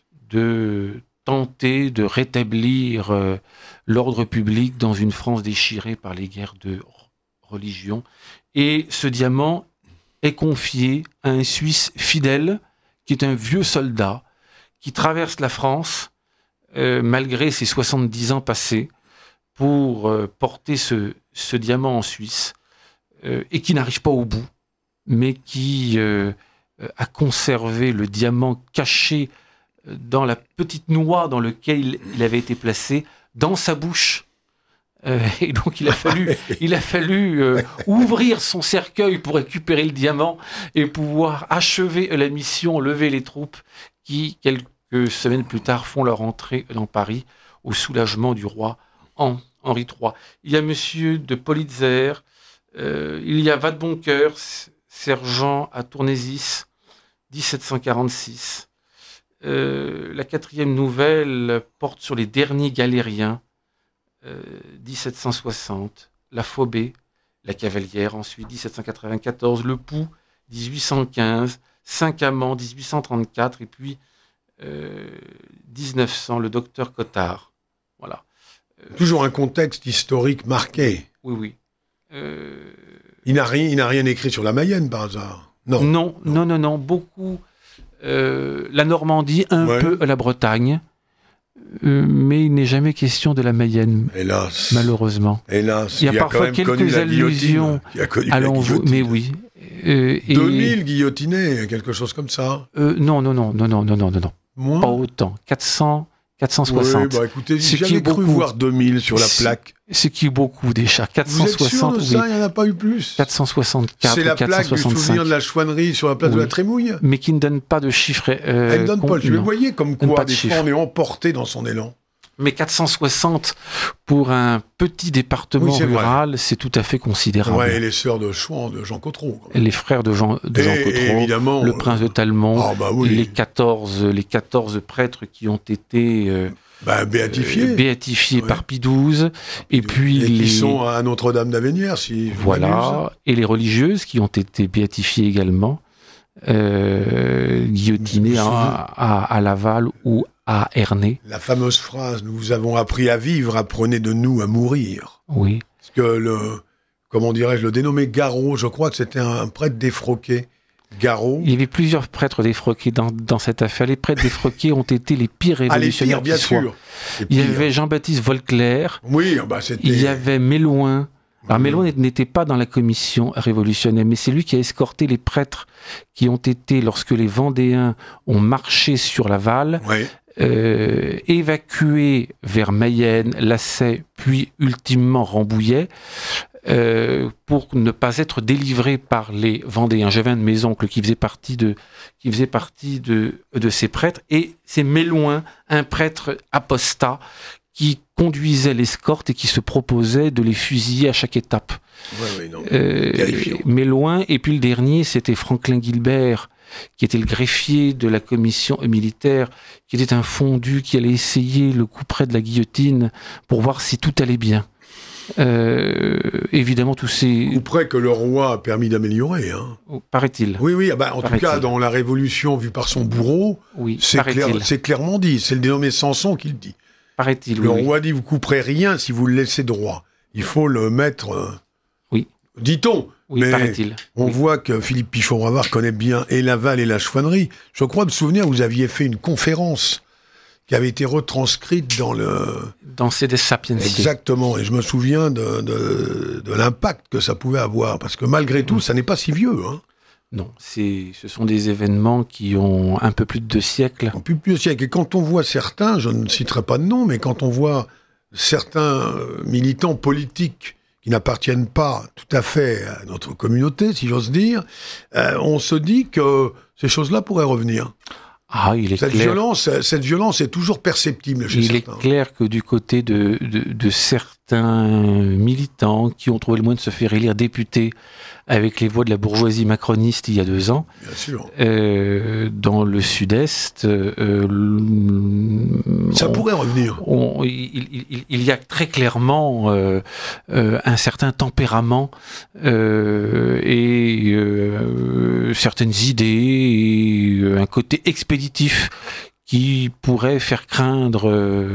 de tenter de rétablir euh, l'ordre public dans une France déchirée par les guerres de religion. Et ce diamant est confié à un Suisse fidèle, qui est un vieux soldat, qui traverse la France, euh, malgré ses soixante-dix ans passés, pour euh, porter ce, ce diamant en Suisse, euh, et qui n'arrive pas au bout, mais qui euh, a conservé le diamant caché dans la petite noix dans laquelle il avait été placé, dans sa bouche. Euh, et donc il a fallu, il a fallu euh, ouvrir son cercueil pour récupérer le diamant et pouvoir achever la mission, lever les troupes qui, quelques semaines plus tard, font leur entrée dans Paris au soulagement du roi Henri trois. Il y a Monsieur de Politzer, euh, il y a Vadeboncoeur, sergent à Tournésis, dix-sept cent quarante-six. Euh, la quatrième nouvelle porte sur les derniers galériens, euh, dix-sept cent soixante. La Phobée, la Cavalière, ensuite dix-sept cent quatre-vingt-quatorze. Le Pouls, dix-huit cent quinze. Saint-Amand, dix-huit cent trente-quatre. Et puis euh, dix-neuf cents, le docteur Cottard. Voilà. Euh, Toujours un contexte historique marqué. Oui, oui. Euh... Il n'a rien, il n'a rien écrit sur la Mayenne, par hasard? Non. Non, non, non, non, non. Beaucoup. Euh, la Normandie, un ouais. peu la Bretagne, euh, mais il n'est jamais question de la Mayenne. Hélas. Malheureusement. Hélas. Il y a, il y a parfois quelques allusions à l'envoi, mais oui. Euh, et... deux mille guillotinés, quelque chose comme ça. Euh, non, non, non, non, non, non, non, non. Moins pas autant. quatre cents, quatre cent soixante. Oui, bah écoutez, j'ai jamais cru beaucoup, voir deux mille sur la plaque. Ce qui est beaucoup déjà. quatre cent soixante. Vous êtes sûr de ça? Oui. Il n'y en a pas eu plus? quatre cent soixante-quatre. C'est la plaque du souvenir de la chouannerie sur la place oui. de la Trémouille. Mais qui ne donne pas de chiffres. Euh, Elle ne donne pas. Vous voyez comme quoi, des chiffres. fois, on est emporté dans son élan. Mais quatre cent soixante pour un petit département oui, rural, c'est tout à fait considérable. Ouais, et les sœurs de Chouan, de Jean Cottereau. Les frères de Jean, de Jean Cottereau, le prince de Talmont, ah bah oui. les quatorze, les quatorze prêtres qui ont été euh, bah, béatifiés, euh, béatifiés ouais. par Pie douze, et puis et les... qui sont à Notre-Dame d'Avenières, si je voilà, et les religieuses qui ont été béatifiées également, euh, guillotinées à, à, à Laval ou à Ernée. La fameuse phrase « Nous avons appris à vivre, apprenez de nous à mourir ». Oui. Parce que le, comment dirais-je, le dénommé Garot, je crois que c'était un prêtre défroqué. Garot. Il y avait plusieurs prêtres défroqués dans, dans cette affaire. Les prêtres défroqués ont été les pires révolutionnaires. Ah, les pires, bien sûr. Il y avait Jean-Baptiste Volclair. Oui, bah c'était... Il y avait Mélouin. Alors mmh. Mélouin n'était pas dans la commission révolutionnaire, mais c'est lui qui a escorté les prêtres qui ont été, lorsque les Vendéens ont marché sur Laval, oui. euh, évacués vers Mayenne, Lassay, puis ultimement Rambouillet, euh, pour ne pas être délivrés par les Vendéens. J'avais un de mes oncles qui faisait partie de, qui faisait partie de, de ces prêtres, et c'est Mélouin, un prêtre apostat, qui conduisait l'escorte et qui se proposait de les fusiller à chaque étape. Ouais, ouais, non. Euh, mais loin, et puis le dernier, c'était Franklin Gilbert, qui était le greffier de la commission militaire, qui était un fondu, qui allait essayer le coup près de la guillotine pour voir si tout allait bien. Euh, évidemment, tous ces... Ou près que le roi a permis d'améliorer. Hein. Paraît-il. Oui, oui, bah, en tout cas, dans la Révolution vue par son bourreau, oui, c'est, clair, c'est clairement dit. C'est le dénommé Samson qui le dit. Paraît-il, le oui. roi dit, vous couperez rien si vous le laissez droit. Il faut le mettre... Euh, dit-on. Oui, mais paraît-il. On oui. voit que Philippe Pichon-Bravard connaît bien et Laval et la chouannerie. Je crois me souvenir, vous aviez fait une conférence qui avait été retranscrite dans le... Dans C D Sapientiae. Exactement, et je me souviens de, de, de l'impact que ça pouvait avoir, parce que malgré tout, ça n'est pas si vieux. Hein. Non, c'est, ce sont des événements qui ont un peu plus de deux siècles. Un peu plus de siècles. Et quand on voit certains, je ne citerai pas de nom, mais quand on voit certains militants politiques qui n'appartiennent pas tout à fait à notre communauté, si j'ose dire, euh, on se dit que ces choses-là pourraient revenir. Ah, il est cette clair. Violence, cette violence est toujours perceptible chez il certains. Il est clair que du côté de, de, de certains militants qui ont trouvé le moyen de se faire élire députés avec les voix de la bourgeoisie macroniste il y a deux ans, bien sûr, euh, dans le sud-est, euh, ça on, pourrait revenir. On, il, il, il y a très clairement euh, euh, un certain tempérament euh, et euh, certaines idées et un côté expéditif qui pourrait faire craindre euh,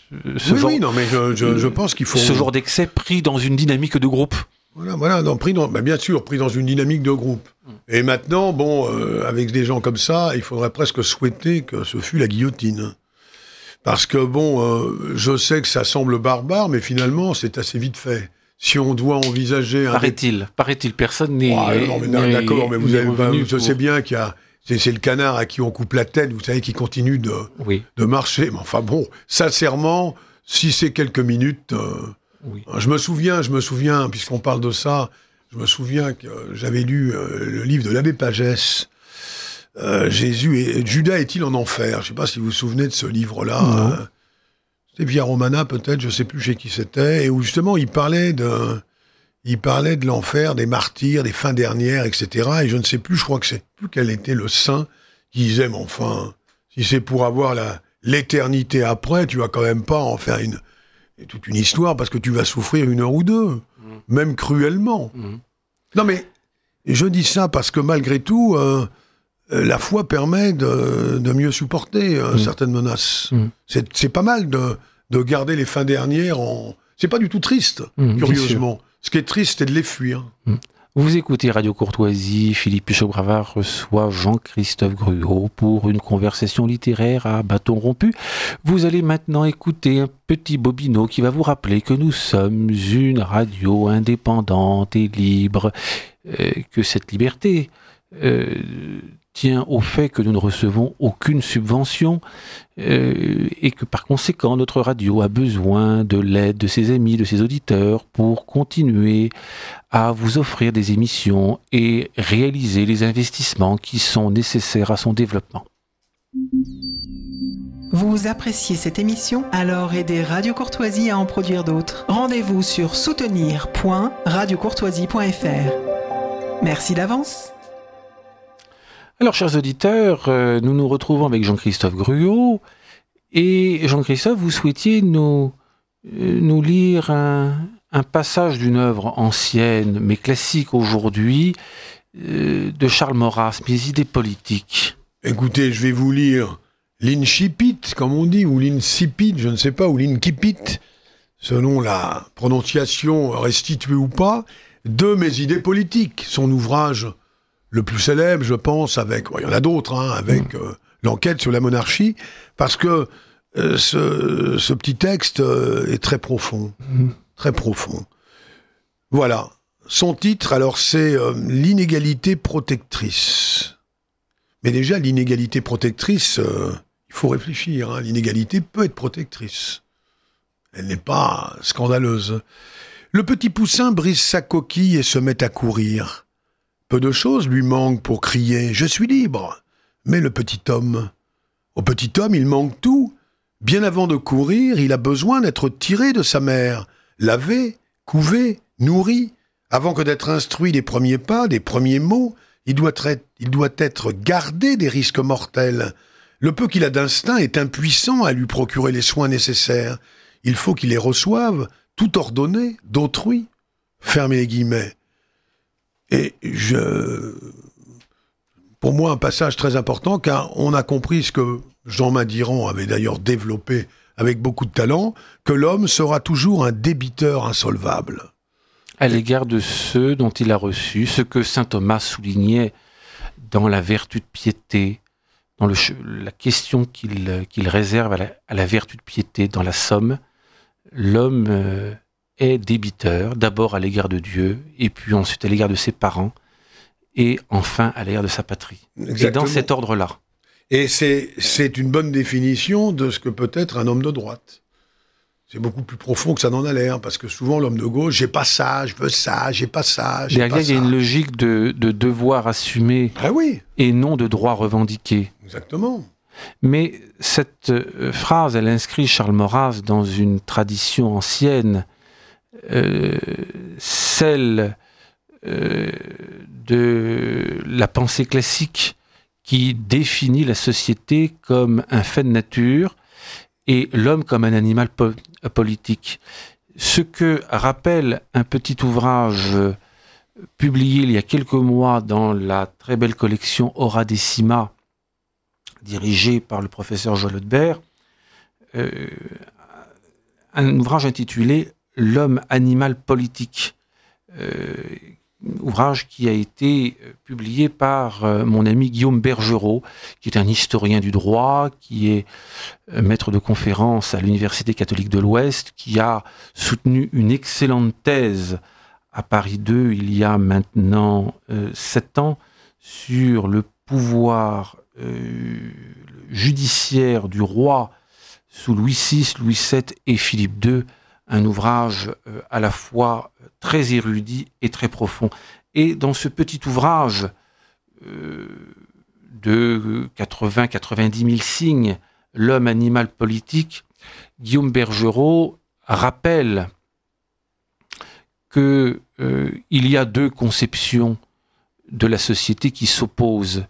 ce oui, genre, oui, non, mais je, je, je pense qu'il faut ce genre d'excès pris dans une dynamique de groupe. Voilà, voilà, non, pris dans, bah bien sûr, pris dans une dynamique de groupe. Mmh. Et maintenant, bon, euh, avec des gens comme ça, il faudrait presque souhaiter que ce fût la guillotine. Parce que, bon, euh, je sais que ça semble barbare, mais finalement, c'est assez vite fait. Si on doit envisager... Un paraît-il, dé... paraît-il, personne n'est... Ouais, non, mais d'accord, mais vous avez, bah, je pour... sais bien qu'il y a... C'est, c'est le canard à qui on coupe la tête, vous savez, qui continue de, oui. de marcher. Mais enfin bon, sincèrement, si c'est quelques minutes... Euh, oui. Je me souviens, je me souviens, puisqu'on parle de ça, je me souviens que j'avais lu euh, le livre de l'abbé Pagès, euh, Jésus et Judas est-il en enfer ? Je ne sais pas si vous vous souvenez de ce livre-là. Euh, c'était Via Romana peut-être, je ne sais plus chez qui c'était, et où justement il parlait de, il parlait de l'enfer, des martyrs, des fins dernières, et cetera. Et je ne sais plus, je crois que c'est plus quel était le saint qui disait, mais enfin, si c'est pour avoir la, l'éternité après, tu vas quand même pas en faire une Et toute une histoire, parce que tu vas souffrir une heure ou deux, mmh. même cruellement. Mmh. Non mais, je dis ça parce que malgré tout, euh, la foi permet de, de mieux supporter euh, mmh. certaines menaces. Mmh. C'est, c'est pas mal de, de garder les fins dernières en... C'est pas du tout triste, mmh, curieusement. Ce qui est triste, c'est de les fuir. Mmh. Vous écoutez Radio Courtoisie, Philippe Pichon-Bravard reçoit Jean-Christophe Gruau pour une conversation littéraire à bâton rompu. Vous allez maintenant écouter un petit bobino qui va vous rappeler que nous sommes une radio indépendante et libre, euh, que cette liberté euh, tient au fait que nous ne recevons aucune subvention euh, et que par conséquent notre radio a besoin de l'aide de ses amis, de ses auditeurs pour continuer à vous offrir des émissions et réaliser les investissements qui sont nécessaires à son développement. Vous appréciez cette émission ? Alors aidez Radio Courtoisie à en produire d'autres. Rendez-vous sur soutenir point radio courtoisie point f r. Merci d'avance. Alors, chers auditeurs, euh, nous nous retrouvons avec Jean-Christophe Gruau. Et Jean-Christophe, vous souhaitiez nous, euh, nous lire un, un passage d'une œuvre ancienne, mais classique aujourd'hui, euh, de Charles Maurras, Mes idées politiques. Écoutez, je vais vous lire l'incipit, comme on dit, ou l'incipit, je ne sais pas, ou l'incipit, selon la prononciation restituée ou pas, de Mes idées politiques, son ouvrage le plus célèbre, je pense, avec, bon, il y en a d'autres, hein, avec euh, l'enquête sur la monarchie, parce que euh, ce, ce petit texte euh, est très profond, mmh. très profond. Voilà. Son titre, alors, c'est euh, l'inégalité protectrice. Mais déjà, l'inégalité protectrice, euh, il faut réfléchir, hein, l'inégalité peut être protectrice. Elle n'est pas scandaleuse. Le petit poussin brise sa coquille et se met à courir. Peu de choses lui manquent pour crier « Je suis libre !» Mais le petit homme, au petit homme, il manque tout. Bien avant de courir, il a besoin d'être tiré de sa mère, lavé, couvé, nourri. Avant que d'être instruit des premiers pas, des premiers mots, il doit être, il doit être gardé des risques mortels. Le peu qu'il a d'instinct est impuissant à lui procurer les soins nécessaires. Il faut qu'il les reçoive, tout ordonné, d'autrui. Fermez les guillemets. Et je... pour moi, un passage très important, car on a compris ce que Jean Madiran avait d'ailleurs développé avec beaucoup de talent, que l'homme sera toujours un débiteur insolvable. à l'égard de ceux dont il a reçu ce que saint Thomas soulignait dans la vertu de piété, dans le, la question qu'il, qu'il réserve à la, à la vertu de piété dans la Somme. L'homme euh, est débiteur, d'abord à l'égard de Dieu, et puis ensuite à l'égard de ses parents, et enfin à l'égard de sa patrie. Exactement. Et dans cet ordre-là. Et c'est, c'est une bonne définition de ce que peut être un homme de droite. C'est beaucoup plus profond que ça n'en a l'air, parce que souvent l'homme de gauche, j'ai pas ça, je veux ça, j'ai pas ça, j'ai Derrière, pas ça. Il y a une logique de, de devoir assumé ah oui. et non de droit revendiqué. Exactement. Mais cette euh, phrase, elle inscrit Charles Maurras dans une tradition ancienne, euh, celle euh, de la pensée classique qui définit la société comme un fait de nature et l'homme comme un animal po- politique. Ce que rappelle un petit ouvrage euh, publié il y a quelques mois dans la très belle collection Hora Decima, dirigée par le professeur Joël Audebert, euh, un ouvrage intitulé « L'homme animal politique euh, », ouvrage qui a été publié par euh, mon ami Guillaume Bergerot, qui est un historien du droit, qui est euh, maître de conférence à l'Université catholique de l'Ouest, qui a soutenu une excellente thèse à Paris deux il y a maintenant euh, sept ans sur le pouvoir euh, judiciaire du roi sous Louis six, Louis sept et Philippe deux, un ouvrage euh, à la fois très érudit et très profond. Et dans ce petit ouvrage euh, de quatre-vingts à quatre-vingt-dix mille signes, L'homme animal politique, Guillaume Bergerot rappelle qu'il euh, y a deux conceptions de la société qui s'opposent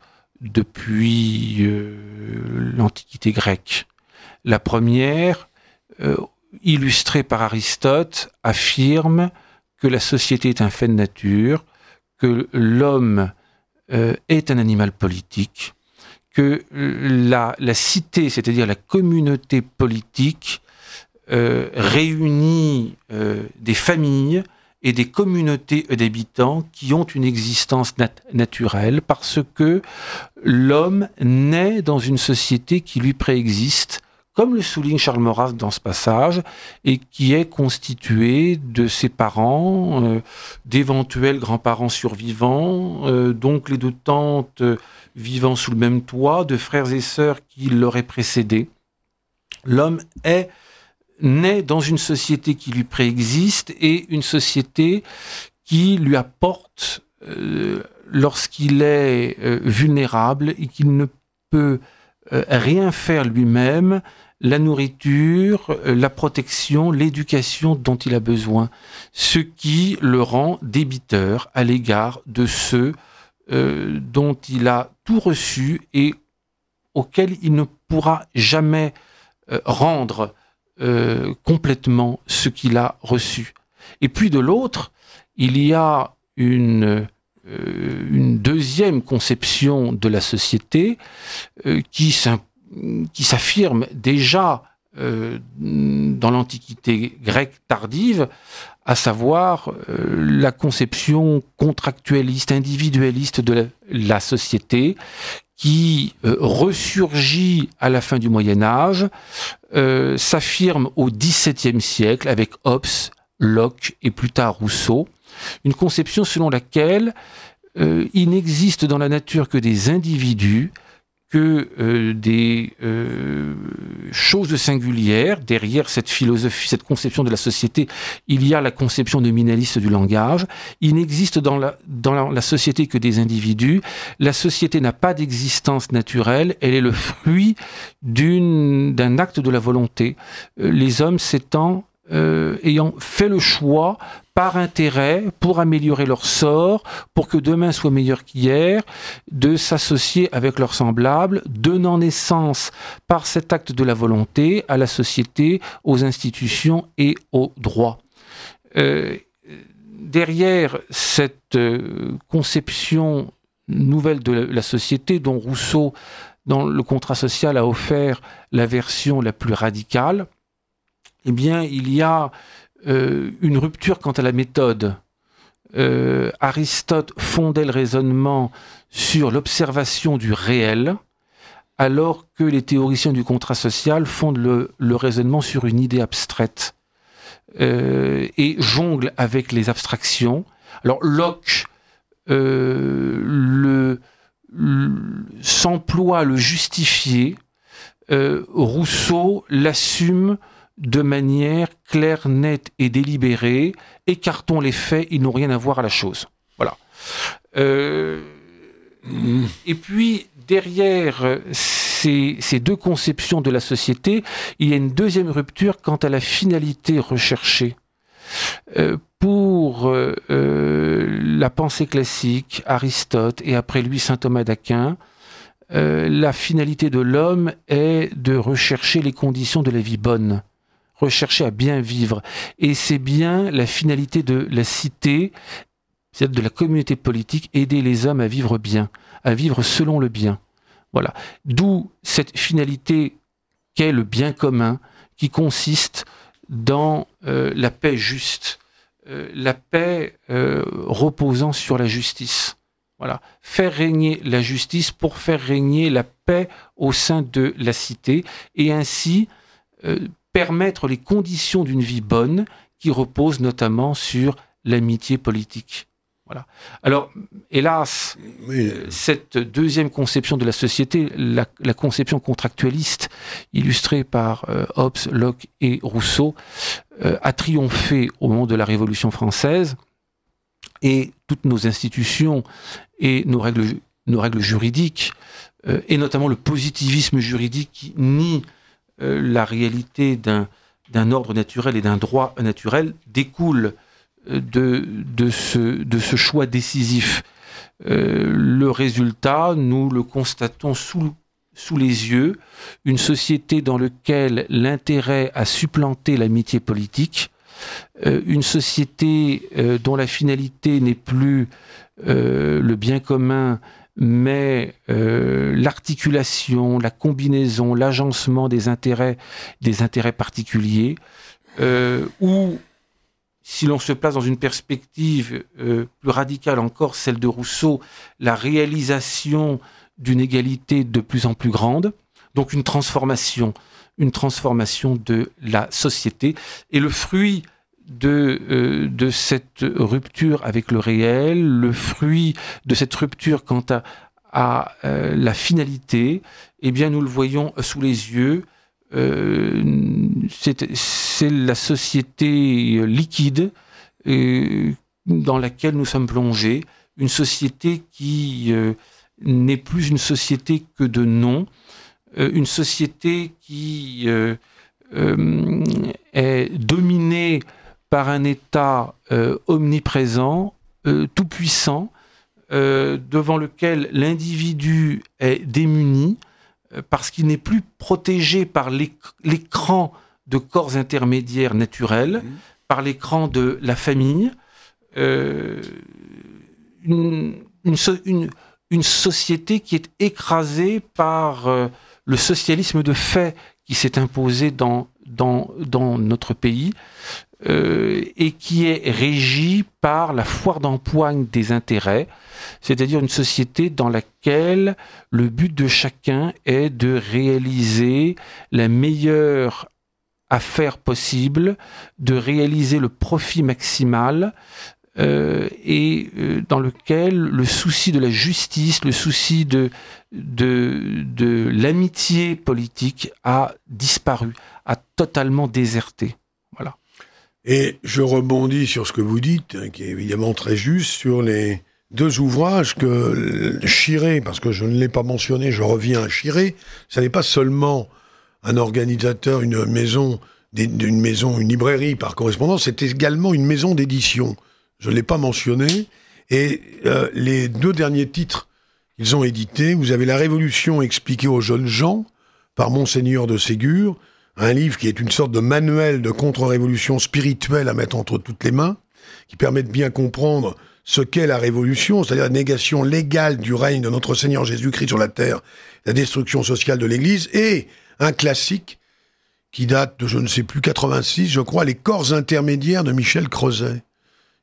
depuis euh, l'Antiquité grecque. La première, euh, illustrée par Aristote, affirme que la société est un fait de nature, que l'homme euh, est un animal politique, que la, la cité, c'est-à-dire la communauté politique, euh, réunit euh, des familles et des communautés d'habitants qui ont une existence nat- naturelle parce que l'homme naît dans une société qui lui préexiste, comme le souligne Charles Maurras dans ce passage, et qui est constitué de ses parents, euh, d'éventuels grands-parents survivants, euh, d'oncles et de tantes euh, vivant sous le même toit, de frères et sœurs qui l'auraient précédé. L'homme est né dans une société qui lui préexiste et une société qui lui apporte, euh, lorsqu'il est euh, vulnérable et qu'il ne peut euh, rien faire lui-même, la nourriture, la protection, l'éducation dont il a besoin, ce qui le rend débiteur à l'égard de ceux euh, dont il a tout reçu et auxquels il ne pourra jamais euh, rendre euh, complètement ce qu'il a reçu. Et puis de l'autre, il y a une, euh, une deuxième conception de la société euh, qui s'impose qui s'affirme déjà euh, dans l'Antiquité grecque tardive, à savoir euh, la conception contractualiste, individualiste de la, la société, qui euh, ressurgit à la fin du Moyen-Âge, euh, s'affirme au dix-septième siècle avec Hobbes, Locke et plus tard Rousseau, une conception selon laquelle euh, il n'existe dans la nature que des individus, que euh, des euh, choses singulières. Derrière cette philosophie, cette conception de la société, il y a la conception nominaliste du langage. Il n'existe dans la, dans la, la société que des individus. La société n'a pas d'existence naturelle, elle est le fruit d'une, d'un acte de la volonté. Euh, les hommes s'étant, euh, ayant fait le choix par intérêt, pour améliorer leur sort, pour que demain soit meilleur qu'hier, de s'associer avec leurs semblables, donnant naissance par cet acte de la volonté à la société, aux institutions et aux droits. Euh, derrière cette euh, conception nouvelle de la, la société, dont Rousseau, dans le contrat social, a offert la version la plus radicale, eh bien, il y a Euh, une rupture quant à la méthode. euh, Aristote fondait le raisonnement sur l'observation du réel, alors que les théoriciens du contrat social fondent le, le raisonnement sur une idée abstraite euh, et jonglent avec les abstractions. Alors Locke euh, le, le, s'emploie à le justifier, euh, Rousseau l'assume de manière claire, nette et délibérée. Écartons les faits, ils n'ont rien à voir à la chose. Voilà. Euh, mmh. Et puis, derrière ces, ces deux conceptions de la société, il y a une deuxième rupture quant à la finalité recherchée. Euh, pour euh, euh, la pensée classique, Aristote et après lui saint Thomas d'Aquin, euh, la finalité de l'homme est de rechercher les conditions de la vie bonne, rechercher à bien vivre. Et c'est bien la finalité de la cité, c'est-à-dire de la communauté politique, aider les hommes à vivre bien, à vivre selon le bien. Voilà. D'où cette finalité qu'est le bien commun, qui consiste dans euh, la paix juste, euh, la paix euh, reposant sur la justice. Voilà. Faire régner la justice pour faire régner la paix au sein de la cité, et ainsi euh, permettre les conditions d'une vie bonne qui repose notamment sur l'amitié politique. Voilà. Alors, hélas, oui. euh, cette deuxième conception de la société, la, la conception contractualiste, illustrée par euh, Hobbes, Locke et Rousseau, euh, a triomphé au moment de la Révolution française, et toutes nos institutions et nos règles, nos règles juridiques, euh, et notamment le positivisme juridique qui nie euh, la réalité d'un, d'un ordre naturel et d'un droit naturel, découlent De, de, ce, de ce choix décisif. Euh, le résultat, nous le constatons sous, sous les yeux, une société dans laquelle l'intérêt a supplanté l'amitié politique, euh, une société euh, dont la finalité n'est plus euh, le bien commun, mais euh, l'articulation, la combinaison, l'agencement des intérêts, des intérêts particuliers, euh, où si l'on se place dans une perspective euh, plus radicale encore, celle de Rousseau, la réalisation d'une égalité de plus en plus grande, donc une transformation, une transformation de la société. Et le fruit de, euh, de cette rupture avec le réel, le fruit de cette rupture quant à, à euh, la finalité, eh bien nous le voyons sous les yeux. Euh, c'est, c'est la société liquide euh, dans laquelle nous sommes plongés, une société qui euh, n'est plus une société que de nom, euh, une société qui euh, euh, est dominée par un État euh, omniprésent, euh, tout-puissant, euh, devant lequel l'individu est démuni, parce qu'il n'est plus protégé par l'écran de corps intermédiaires naturels, mmh. par l'écran de la famille, euh, une, une, une, une société qui est écrasée par euh, le socialisme de fait qui s'est imposé dans, dans, dans notre pays, euh, et qui est régie par la foire d'empoigne des intérêts, c'est-à-dire une société dans laquelle le but de chacun est de réaliser la meilleure affaire possible, de réaliser le profit maximal, euh, et euh, dans lequel le souci de la justice, le souci de, de, de l'amitié politique a disparu, a totalement déserté. Voilà. Et je rebondis sur ce que vous dites, hein, qui est évidemment très juste, sur les deux ouvrages que Chiré, parce que je ne l'ai pas mentionné, je reviens à Chiré, ça n'est pas seulement un organisateur, une maison, une maison, une librairie par correspondance, c'est également une maison d'édition. Je ne l'ai pas mentionné. Et euh, les deux derniers titres qu'ils ont édités, vous avez La Révolution expliquée aux jeunes gens, par Monseigneur de Ségur, un livre qui est une sorte de manuel de contre-révolution spirituelle à mettre entre toutes les mains, qui permet de bien comprendre ce qu'est la révolution, c'est-à-dire la négation légale du règne de notre Seigneur Jésus-Christ sur la terre, la destruction sociale de l'Église, et un classique qui date de, je ne sais plus, quatre-vingt-six, je crois, Les corps intermédiaires de Michel Crozet,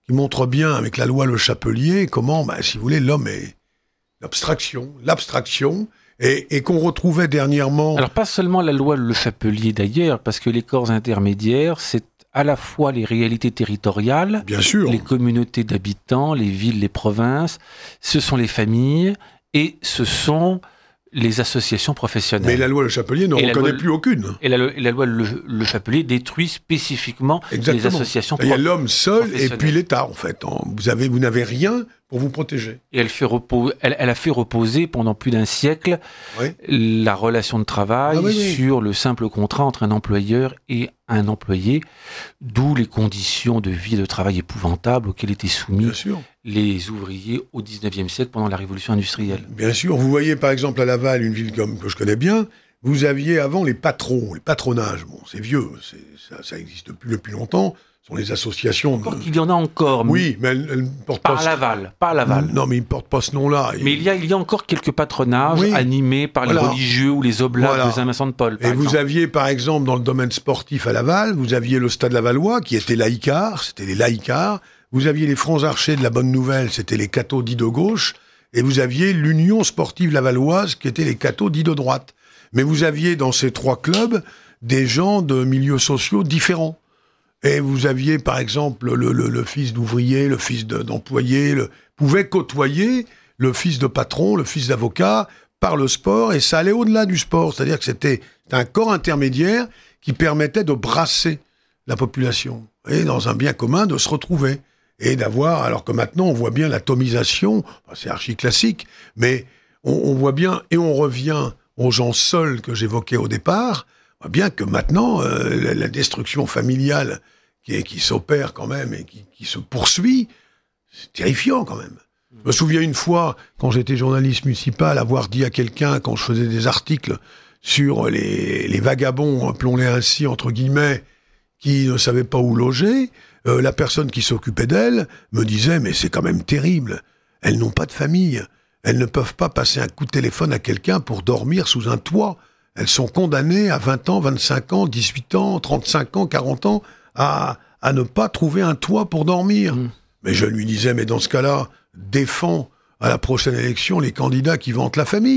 qui montre bien, avec la loi Le Chapelier, comment, bah, si vous voulez, l'homme est l'abstraction, l'abstraction, et, et qu'on retrouvait dernièrement... Alors, pas seulement la loi Le Chapelier, d'ailleurs, parce que les corps intermédiaires, c'est à la fois les réalités territoriales, bien sûr, les communautés d'habitants, les villes, les provinces, ce sont les familles, et ce sont les associations professionnelles. Mais la loi Le Chapelier ne reconnaît loi, plus aucune. Et la, et la loi Le, Le Chapelier détruit spécifiquement Exactement. les associations professionnelles. Il y a l'homme seul et puis l'État, en fait. Vous, avez, vous n'avez rien pour vous protéger. Et elle, fait repos, elle, elle a fait reposer pendant plus d'un siècle oui. la relation de travail ah, oui, oui. sur le simple contrat entre un employeur et un employé, d'où les conditions de vie et de travail épouvantables auxquelles étaient soumis les ouvriers au dix-neuvième siècle pendant la révolution industrielle. Bien sûr, vous voyez par exemple à Laval, une ville comme, que je connais bien, vous aviez avant les patrons, les patronages. Bon, c'est vieux, c'est, ça, ça existe depuis, depuis longtemps. Ce sont les associations. Encore de... qu'il y en a encore. Oui, mais elles ne portent pas. Pas à Laval, pas à Laval. Non, mais ils ne portent pas ce nom-là. Mais il y a, il y a encore quelques patronages oui. animés par voilà. les religieux ou les oblats voilà. de Saint-Vincent-de-Paul. Et exemple. vous aviez, par exemple, dans le domaine sportif à Laval, vous aviez le Stade Lavallois, qui était laïcard, c'était les laïcards. Vous aviez les Francs Archers de la Bonne Nouvelle, c'était les cathos dits de gauche. Et vous aviez l'Union sportive lavalloise, qui était les cathos dits de droite. Mais vous aviez dans ces trois clubs des gens de milieux sociaux différents. Et vous aviez, par exemple, le, le, le fils d'ouvrier, le fils de, d'employé, le, pouvait côtoyer le fils de patron, le fils d'avocat, par le sport, et ça allait au-delà du sport. C'est-à-dire que c'était un corps intermédiaire qui permettait de brasser la population, et dans un bien commun, de se retrouver, et d'avoir, alors que maintenant, on voit bien l'atomisation, c'est archi classique, mais on, on voit bien, et on revient aux gens seuls que j'évoquais au départ, on voit bien que maintenant, euh, la, la destruction familiale qui, qui s'opère quand même et qui, qui se poursuit, c'est terrifiant quand même. Je me souviens une fois, quand j'étais journaliste municipal, avoir dit à quelqu'un, quand je faisais des articles sur les, les vagabonds, appelons-les ainsi, entre guillemets, qui ne savaient pas où loger, euh, la personne qui s'occupait d'elle me disait « Mais c'est quand même terrible, elles n'ont pas de famille, elles ne peuvent pas passer un coup de téléphone à quelqu'un pour dormir sous un toit. Elles sont condamnées à vingt ans, vingt-cinq ans, dix-huit ans, trente-cinq ans, quarante ans à, à ne pas trouver un toit pour dormir. Mmh. » Mais je lui disais « Mais dans ce cas-là, défends à la prochaine élection les candidats qui vantent la famille. »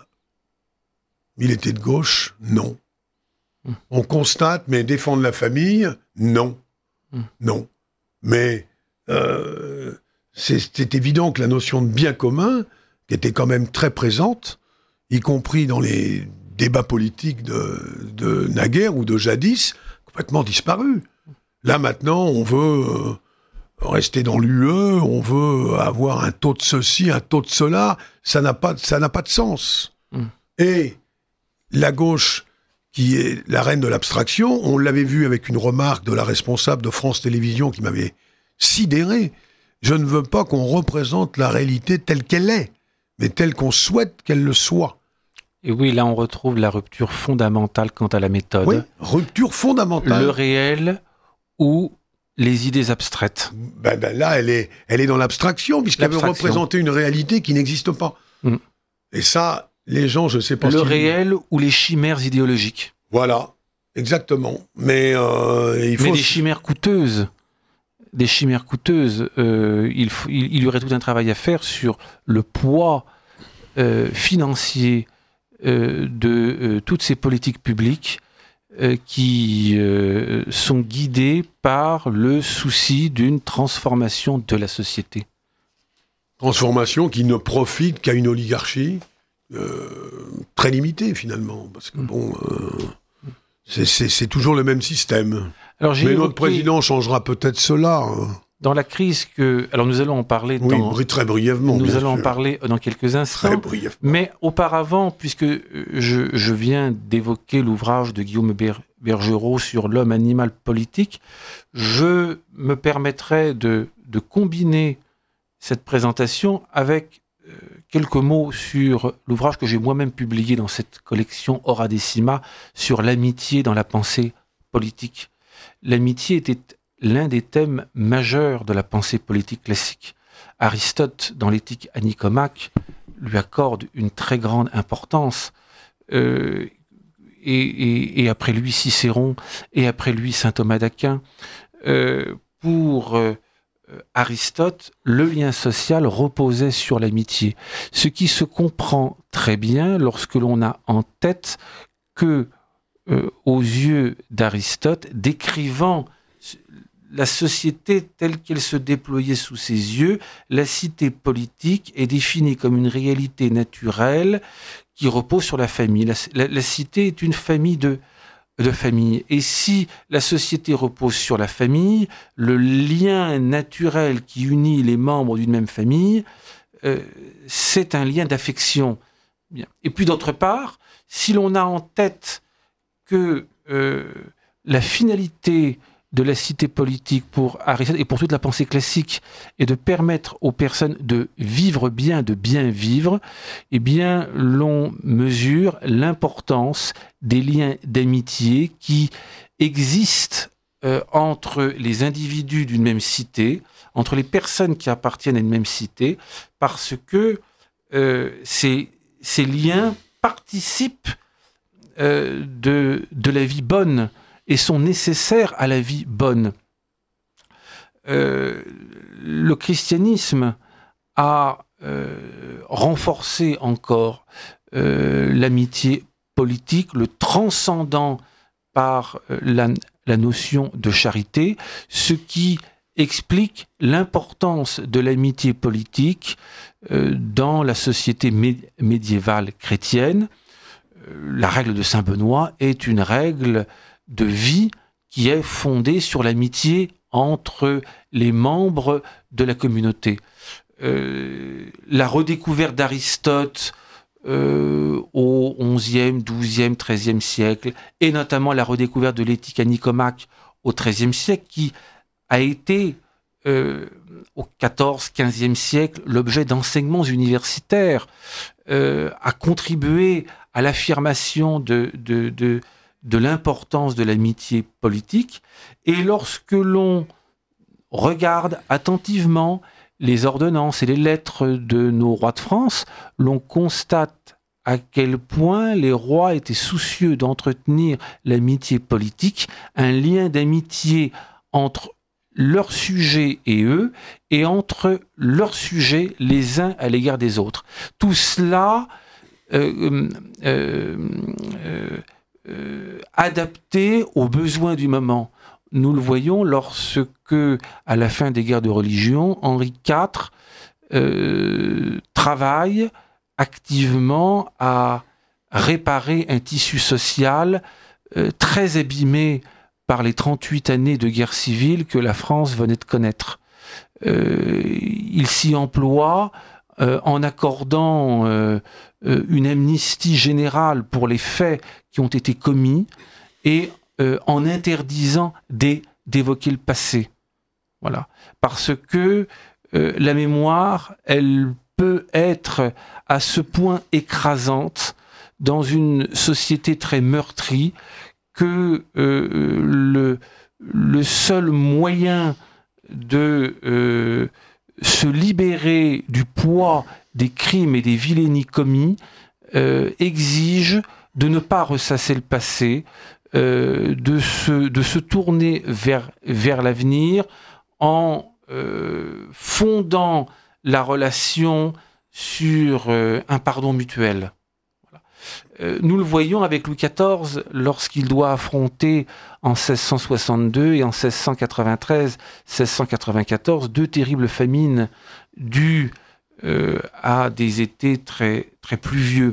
Il était de gauche, non. Mmh. On constate, mais défendre la famille, non. Mmh. Non. Mais euh, c'est, c'est évident que la notion de bien commun, qui était quand même très présente, y compris dans les débats politiques de, de naguère ou de jadis, complètement disparu. Là, maintenant, on veut... Euh, rester dans l'U E, on veut avoir un taux de ceci, un taux de cela, ça n'a pas, ça n'a pas de sens. Mmh. Et la gauche, qui est la reine de l'abstraction, on l'avait vu avec une remarque de la responsable de France Télévisions qui m'avait sidéré. Je ne veux pas qu'on représente la réalité telle qu'elle est, mais telle qu'on souhaite qu'elle le soit. Et oui, là on retrouve la rupture fondamentale quant à la méthode. Oui, rupture fondamentale. Le réel ou les idées abstraites. Ben, ben là, elle est, elle est dans l'abstraction, puisqu'elle veut représenter une réalité qui n'existe pas. Mm. Et ça, les gens, je ne sais pas... Le réel disent. Ou les chimères idéologiques. Voilà, exactement. Mais euh, il faut... Mais des chimères coûteuses. Des chimères coûteuses. Euh, il, faut, il, il y aurait tout un travail à faire sur le poids euh, financier euh, de euh, toutes ces politiques publiques Euh, qui euh, sont guidés par le souci d'une transformation de la société. Transformation qui ne profite qu'à une oligarchie euh, très limitée, finalement. Parce que, mmh. bon, euh, c'est, c'est, c'est toujours le même système. Alors, j'ai Mais évoqué... notre président changera peut-être cela. Hein. Dans la crise que... Alors, nous allons en parler... Oui, dans... très brièvement. Nous allons sûr. en parler dans quelques instants. Très brièvement. Mais auparavant, puisque je, je viens d'évoquer l'ouvrage de Guillaume Ber... Bergerot sur l'homme animal politique, je me permettrai de, de combiner cette présentation avec euh, quelques mots sur l'ouvrage que j'ai moi-même publié dans cette collection Hora Decima sur l'amitié dans la pensée politique. L'amitié était l'un des thèmes majeurs de la pensée politique classique. Aristote, dans l'éthique à Nicomaque, lui accorde une très grande importance. Euh, et, et, et après lui Cicéron, et après lui saint Thomas d'Aquin, euh, pour euh, euh, Aristote, le lien social reposait sur l'amitié. Ce qui se comprend très bien lorsque l'on a en tête que, euh, aux yeux d'Aristote, décrivant la société telle qu'elle se déployait sous ses yeux, la cité politique est définie comme une réalité naturelle qui repose sur la famille. La, la, la cité est une famille de, de familles. Et si la société repose sur la famille, le lien naturel qui unit les membres d'une même famille, euh, c'est un lien d'affection. Bien. Et puis d'autre part, si l'on a en tête que euh, la finalité de la cité politique pour Aristote et pour toute la pensée classique est de permettre aux personnes de vivre bien, de bien vivre, eh bien, l'on mesure l'importance des liens d'amitié qui existent euh, entre les individus d'une même cité, entre les personnes qui appartiennent à une même cité, parce que euh, ces, ces liens participent euh, de, de la vie bonne et sont nécessaires à la vie bonne. Euh, le christianisme a euh, renforcé encore euh, l'amitié politique, le transcendant par euh, la, la notion de charité, ce qui explique l'importance de l'amitié politique euh, dans la société mé- médiévale chrétienne. Euh, la règle de Saint Benoît est une règle de vie qui est fondée sur l'amitié entre les membres de la communauté. Euh, la redécouverte d'Aristote euh, au onzième, douzième, treizième siècle, et notamment la redécouverte de l'éthique à Nicomaque au treizième siècle, qui a été euh, au quatorzième, quinzième siècle l'objet d'enseignements universitaires, euh, a contribué à l'affirmation de, de, de de l'importance de l'amitié politique. Et lorsque l'on regarde attentivement les ordonnances et les lettres de nos rois de France, l'on constate à quel point les rois étaient soucieux d'entretenir l'amitié politique, un lien d'amitié entre leurs sujets et eux, et entre leurs sujets les uns à l'égard des autres. Tout cela euh, euh, euh, Euh, adapté aux besoins du moment. Nous le voyons lorsque, à la fin des guerres de religion, Henri quatre euh, travaille activement à réparer un tissu social euh, très abîmé par les trente-huit années de guerre civile que la France venait de connaître. Euh, il s'y emploie euh, en accordant euh, euh, une amnistie générale pour les faits qui ont été commis et euh, en interdisant d'é- d'évoquer le passé. Voilà. Parce que euh, la mémoire, elle peut être à ce point écrasante dans une société très meurtrie que euh, le, le seul moyen de euh, se libérer du poids des crimes et des vilainies commis euh, exige de ne pas ressasser le passé, euh, de, se, de se tourner vers, vers l'avenir en euh, fondant la relation sur euh, un pardon mutuel. Voilà. Euh, nous le voyons avec Louis quatorze lorsqu'il doit affronter en seize cent soixante-deux et en seize cent quatre-vingt-treize seize cent quatre-vingt-quatorze deux terribles famines dues euh, à des étés très, très pluvieux.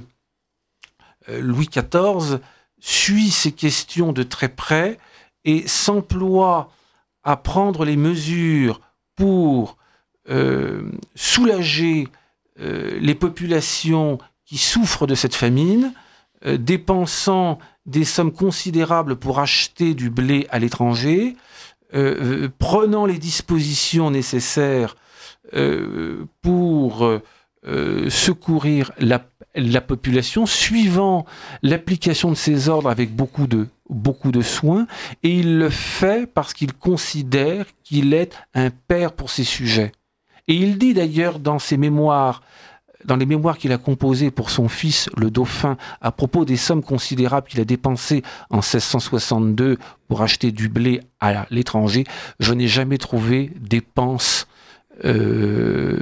Euh, Louis quatorze suit ces questions de très près et s'emploie à prendre les mesures pour euh, soulager euh, les populations qui souffrent de cette famine, euh, dépensant des sommes considérables pour acheter du blé à l'étranger, euh, prenant les dispositions nécessaires euh, pour euh, secourir la, la population, suivant l'application de ces ordres avec beaucoup de, beaucoup de soin, et il le fait parce qu'il considère qu'il est un père pour ses sujets. Et il dit d'ailleurs dans ses mémoires dans les mémoires qu'il a composées pour son fils, le dauphin, à propos des sommes considérables qu'il a dépensées en seize cent soixante-deux pour acheter du blé à l'étranger, je n'ai jamais trouvé dépenses euh,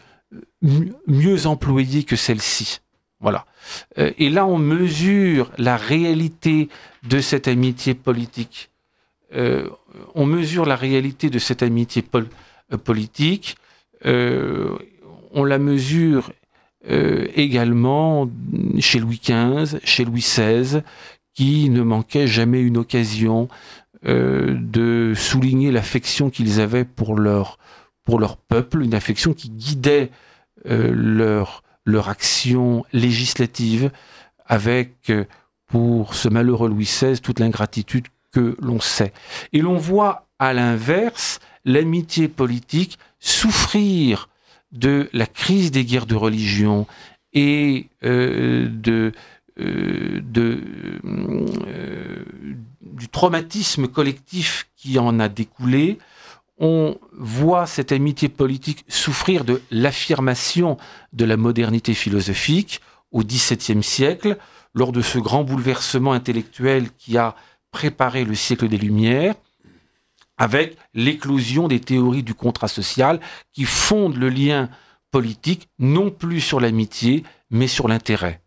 mieux employées que celle-ci. Voilà. Et là, on mesure la réalité de cette amitié politique. Euh, on mesure la réalité de cette amitié pol- euh, politique. Euh, on la mesure euh, également chez Louis quinze, chez Louis seize, qui ne manquaient jamais une occasion euh, de souligner l'affection qu'ils avaient pour leur, pour leur peuple, une affection qui guidait euh, leur leur action législative, avec, pour ce malheureux Louis seize, toute l'ingratitude que l'on sait. Et l'on voit, à l'inverse, l'amitié politique souffrir de la crise des guerres de religion et euh, de, euh, de, euh, du traumatisme collectif qui en a découlé. On voit cette amitié politique souffrir de l'affirmation de la modernité philosophique au dix-septième siècle, lors de ce grand bouleversement intellectuel qui a préparé le siècle des Lumières, avec l'éclosion des théories du contrat social qui fondent le lien politique non plus sur l'amitié, mais sur l'intérêt.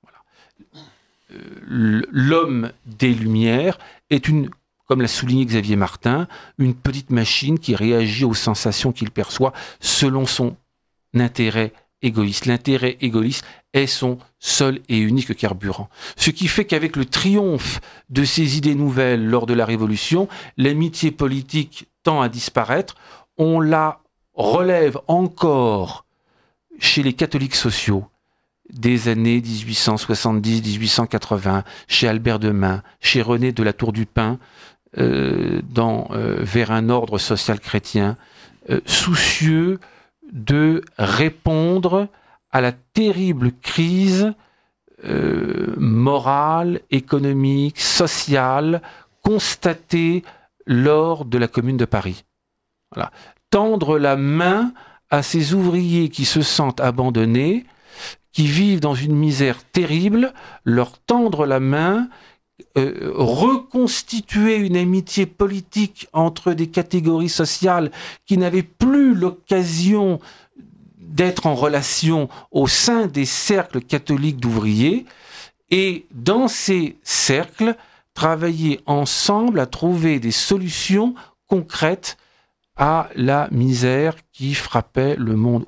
Voilà. L'homme des Lumières est une, comme l'a souligné Xavier Martin, une petite machine qui réagit aux sensations qu'il perçoit selon son intérêt égoïste. L'intérêt égoïste est son seul et unique carburant. Ce qui fait qu'avec le triomphe de ces idées nouvelles lors de la Révolution, l'amitié politique tend à disparaître. On la relève encore chez les catholiques sociaux des années dix-huit cent soixante-dix à dix-huit cent quatre-vingts, chez Albert de Mun, chez René de la Tour du Pin, Euh, dans, euh, vers un ordre social chrétien, euh, soucieux de répondre à la terrible crise euh, morale, économique, sociale constatée lors de la Commune de Paris. Voilà. Tendre la main à ces ouvriers qui se sentent abandonnés, qui vivent dans une misère terrible, leur tendre la main, Euh, reconstituer une amitié politique entre des catégories sociales qui n'avaient plus l'occasion d'être en relation au sein des cercles catholiques d'ouvriers, et dans ces cercles, travailler ensemble à trouver des solutions concrètes à la misère qui frappait le monde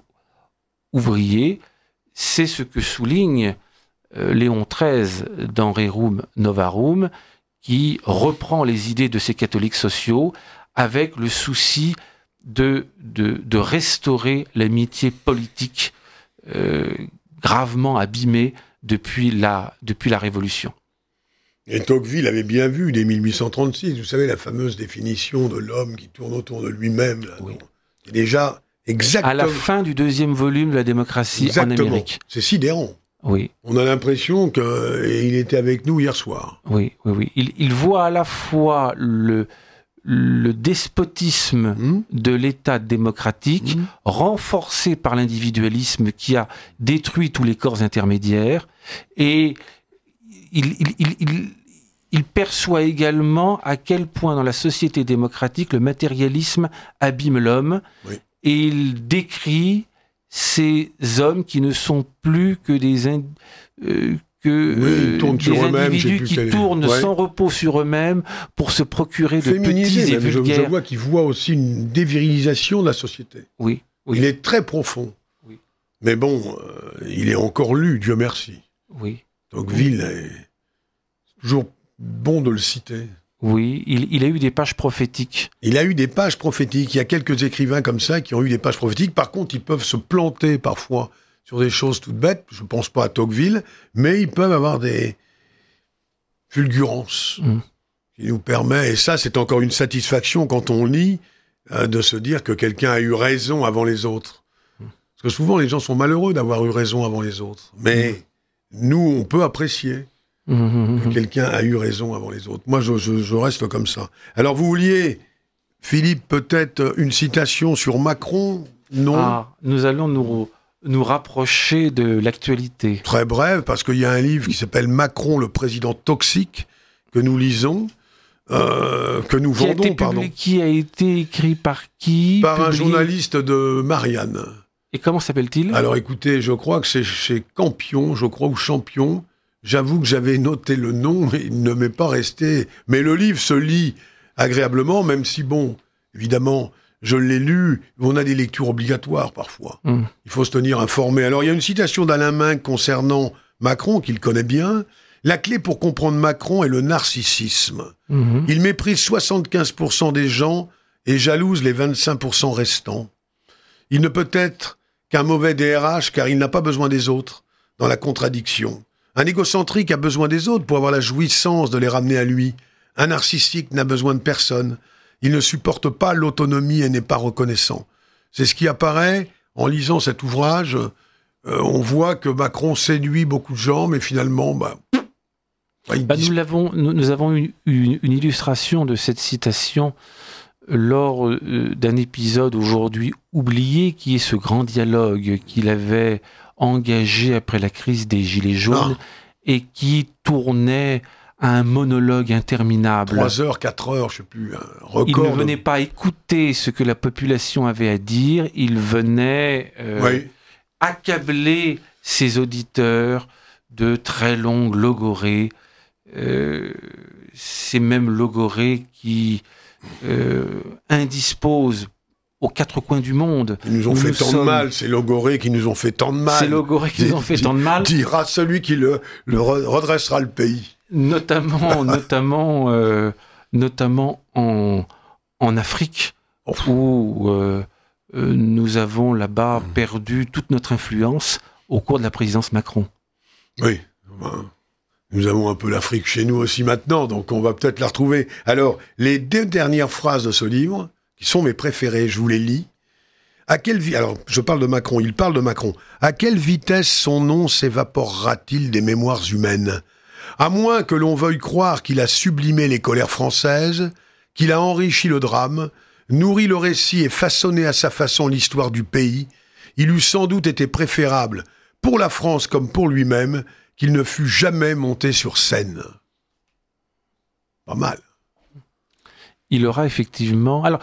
ouvrier. C'est ce que souligne Léon treize dans Rerum Novarum, qui reprend les idées de ces catholiques sociaux avec le souci de, de, de restaurer l'amitié politique euh, gravement abîmée depuis la, depuis la Révolution. Et Tocqueville avait bien vu dès mille huit cent trente-six, vous savez, la fameuse définition de l'homme qui tourne autour de lui-même. Là, oui. C'est déjà exactement... À la fin du deuxième volume de la démocratie exactement. En Amérique. C'est sidérant. Oui. On a l'impression qu'il était avec nous hier soir. Oui, oui, oui. Il, il voit à la fois le, le despotisme mmh. de l'État démocratique, mmh. renforcé par l'individualisme qui a détruit tous les corps intermédiaires, et il, il, il, il, il perçoit également à quel point dans la société démocratique le matérialisme abîme l'homme, oui. et il décrit ces hommes qui ne sont plus que des, in, euh, que, oui, euh, des individus qui quel... tournent ouais. sans repos sur eux-mêmes pour se procurer Féminisé, de petits et même, vulgaires... Je, je vois qu'il voit aussi une dévirilisation de la société. Oui. oui. Il est très profond. Oui. Mais bon, euh, il est encore lu, Dieu merci. Oui. Tocqueville, oui. est toujours bon de le citer. Oui, il, il a eu des pages prophétiques. Il a eu des pages prophétiques. Il y a quelques écrivains comme ça qui ont eu des pages prophétiques. Par contre, ils peuvent se planter parfois sur des choses toutes bêtes. Je ne pense pas à Tocqueville, mais ils peuvent avoir des fulgurances mmh. qui nous permettent, et ça, c'est encore une satisfaction quand on lit, euh, de se dire que quelqu'un a eu raison avant les autres. Mmh. Parce que souvent, les gens sont malheureux d'avoir eu raison avant les autres. Mais mmh. nous, on peut apprécier Mmh, que mmh. quelqu'un a eu raison avant les autres. Moi, je, je, je reste comme ça. Alors, vous vouliez, Philippe, peut-être une citation sur Macron ? Non. Ah, nous allons nous, nous rapprocher de l'actualité. Très brève, parce qu'il y a un livre qui s'appelle « Macron, le président toxique » que nous lisons, euh, que nous qui vendons, a été pardon. publié, qui a été écrit par qui? Par publié... un journaliste de Marianne. Et comment s'appelle-t-il? Alors écoutez, je crois que c'est chez Campion, je crois, ou Champion. J'avoue que j'avais noté le nom, mais il ne m'est pas resté. Mais le livre se lit agréablement, même si, bon, évidemment, je l'ai lu, on a des lectures obligatoires parfois. Mmh. Il faut se tenir informé. Alors il y a une citation d'Alain Minc concernant Macron, qu'il connaît bien. La clé pour comprendre Macron est le narcissisme. Mmh. Il méprise soixante-quinze pour cent des gens et jalouse les vingt-cinq pour cent restants. Il ne peut être qu'un mauvais D R H car il n'a pas besoin des autres, dans la contradiction. Un égocentrique a besoin des autres pour avoir la jouissance de les ramener à lui. Un narcissique n'a besoin de personne. Il ne supporte pas l'autonomie et n'est pas reconnaissant. C'est ce qui apparaît en lisant cet ouvrage. Euh, on voit que Macron séduit beaucoup de gens, mais finalement... Bah, Bah, nous, l'avons, nous, nous avons eu une, une illustration de cette citation lors euh, d'un épisode aujourd'hui oublié, qui est ce grand dialogue qu'il avait engagé après la crise des Gilets jaunes, ah. et qui tournait à un monologue interminable. Trois heures, quatre heures, je ne sais plus, un record. Il ne venait de... pas écouter ce que la population avait à dire, il venait euh, oui. accabler ses auditeurs de très longues logorées. Euh, ces mêmes logorées qui euh, indisposent aux quatre coins du monde. Ils nous ont nous fait nous tant sommes... de mal, ces logorées qui nous ont fait tant de mal. Ces logorées qui nous ont fait tant de mal. Dira celui qui le, le redressera le pays. Notamment, notamment, euh, notamment en, en Afrique, oh. où euh, euh, nous avons là-bas mmh. perdu toute notre influence au cours de la présidence Macron. Oui, ben... Nous avons un peu l'Afrique chez nous aussi maintenant, donc on va peut-être la retrouver. Alors, les deux dernières phrases de ce livre, qui sont mes préférées, je vous les lis. À quelle vi- Alors, je parle de Macron, il parle de Macron. À quelle vitesse son nom s'évaporera-t-il des mémoires humaines ? À moins que l'on veuille croire qu'il a sublimé les colères françaises, qu'il a enrichi le drame, nourri le récit et façonné à sa façon l'histoire du pays, il eût sans doute été préférable, pour la France comme pour lui-même, qu'il ne fût jamais monté sur scène. Pas mal. Il aura effectivement... Alors,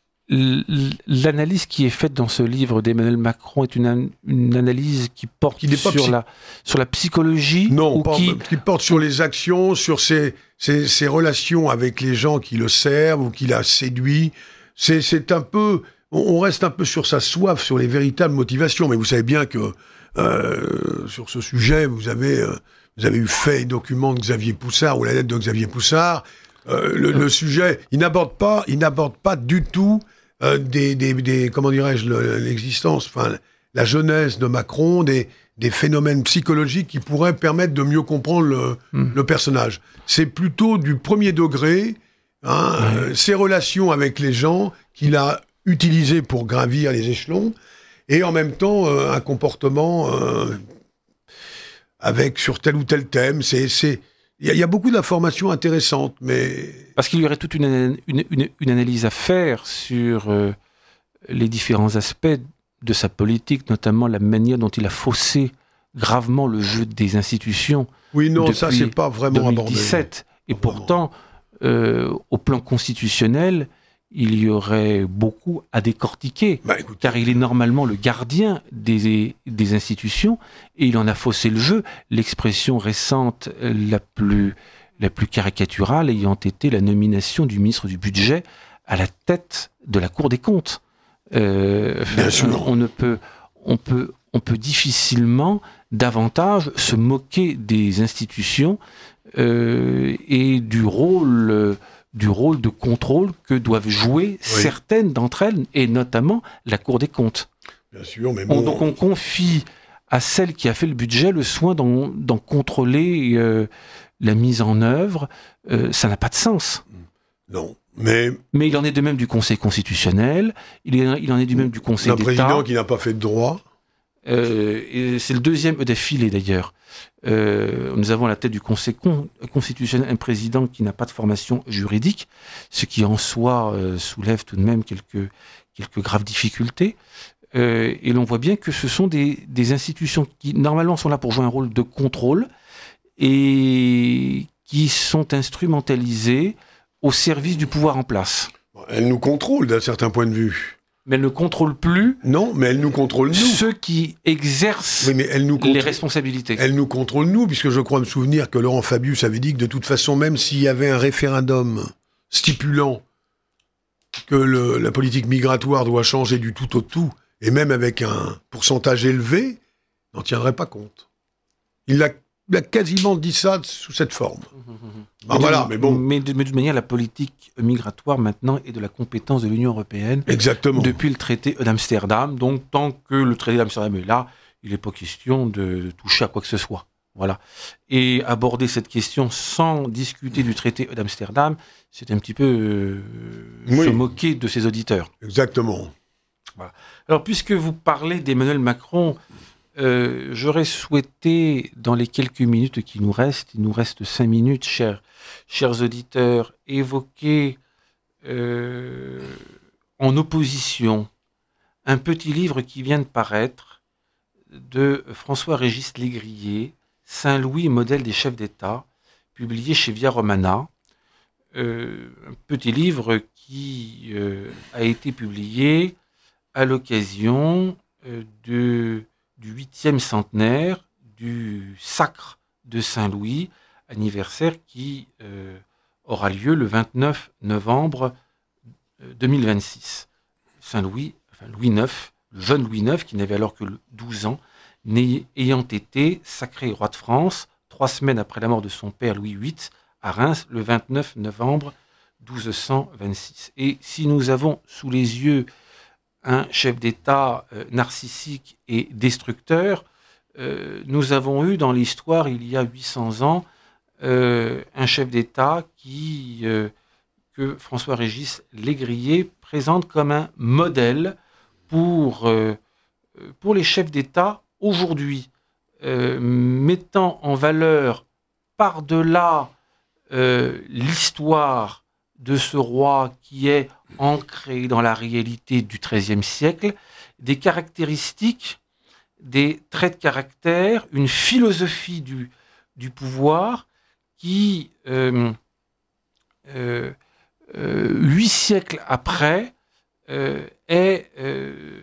l'analyse qui est faite dans ce livre d'Emmanuel Macron est une, une analyse qui porte qui sur, psy... la, sur la psychologie. Non, ou pas, qui... qui porte sur les actions, sur ses, ses, ses relations avec les gens qui le servent ou qui l'a séduit. C'est, c'est un peu... On reste un peu sur sa soif, sur les véritables motivations. Mais vous savez bien que Euh, sur ce sujet, vous avez, euh, vous avez eu fait et document de Xavier Poussard ou la lettre de Xavier Poussard. Euh, le, le sujet, il n'aborde pas, il n'aborde pas du tout euh, des, des, des, comment dirais-je, le, l'existence, enfin la genèse de Macron, des, des phénomènes psychologiques qui pourraient permettre de mieux comprendre le, mmh. le personnage. C'est plutôt du premier degré, hein, mmh. euh, ses relations avec les gens qu'il a utilisées pour gravir les échelons. Et en même temps, euh, un comportement euh, avec sur tel ou tel thème. C'est, c'est, il y, y a beaucoup d'informations intéressantes, mais parce qu'il y aurait toute une, une, une, une analyse à faire sur euh, les différents aspects de sa politique, notamment la manière dont il a faussé gravement le jeu des institutions. Oui, non, ça c'est pas vraiment deux mille dix-sept. abordé. Et pourtant, euh, au plan constitutionnel, il y aurait beaucoup à décortiquer, bah, écoute, car il est normalement le gardien des, des institutions, et il en a faussé le jeu. L'expression récente la plus, la plus caricaturale ayant été la nomination du ministre du Budget à la tête de la Cour des comptes. Euh, Bien sûr. On ne peut, on peut, on peut difficilement davantage se moquer des institutions euh, et du rôle... Euh, du rôle de contrôle que doivent jouer oui. certaines d'entre elles, et notamment la Cour des comptes. Bien sûr, mais bon... On, donc on confie à celle qui a fait le budget le soin d'en, d'en contrôler euh, la mise en œuvre. Euh, ça n'a pas de sens. Non, mais... Mais il en est de même du Conseil constitutionnel, il, est, il en est du même du Conseil d'État. Un président qui n'a pas fait de droit. Euh, et c'est le deuxième d'affilée d'ailleurs. Euh, nous avons à la tête du Conseil con- constitutionnel un président qui n'a pas de formation juridique, ce qui en soi euh, soulève tout de même quelques, quelques graves difficultés. Euh, et l'on voit bien que ce sont des, des institutions qui, normalement, sont là pour jouer un rôle de contrôle et qui sont instrumentalisées au service du pouvoir en place. Elles nous contrôlent d'un certain point de vue. Mais elles ne contrôlent plus non, mais elles nous contrôlent nous. Ceux qui exercent oui, mais elles nous contr... les responsabilités. Elles nous contrôlent nous, puisque je crois me souvenir que Laurent Fabius avait dit que de toute façon, même s'il y avait un référendum stipulant que le, la politique migratoire doit changer du tout au tout, et même avec un pourcentage élevé, n'en tiendrait pas compte. Il a, il a quasiment dit ça sous cette forme. Mmh, mmh. Ah, mais, voilà, de, mais bon. Mais de, mais de toute manière, la politique migratoire maintenant est de la compétence de l'Union européenne. Exactement. Depuis le traité d'Amsterdam. Donc, tant que le traité d'Amsterdam est là, il n'est pas question de, de toucher à quoi que ce soit. Voilà. Et aborder cette question sans discuter du traité d'Amsterdam, c'est un petit peu euh, oui. se moquer de ses auditeurs. Exactement. Voilà. Alors, puisque vous parlez d'Emmanuel Macron, euh, j'aurais souhaité, dans les quelques minutes qui nous restent, il nous reste cinq minutes, chers, chers auditeurs, évoquer euh, en opposition un petit livre qui vient de paraître de François-Régis Légrier, Saint-Louis, modèle des chefs d'État, publié chez Via Romana. Euh, un petit livre qui euh, a été publié à l'occasion euh, de, du huitième centenaire du sacre de Saint-Louis, anniversaire qui euh, aura lieu le vingt-neuf novembre deux mille vingt-six. Saint-Louis, enfin Louis neuf, le jeune Louis neuf, qui n'avait alors que douze ans, ayant été sacré roi de France, trois semaines après la mort de son père Louis huit, à Reims, le vingt-neuf novembre douze cent vingt-six. Et si nous avons sous les yeux un chef d'État euh, narcissique et destructeur, euh, nous avons eu dans l'histoire, il y a huit cents ans, euh, un chef d'État qui, euh, que François-Régis Légrier présente comme un modèle pour, euh, pour les chefs d'État aujourd'hui, euh, mettant en valeur par-delà euh, l'histoire de ce roi qui est ancré dans la réalité du treizième siècle, des caractéristiques, des traits de caractère, une philosophie du, du pouvoir qui, euh, euh, euh, huit siècles après, euh, est euh,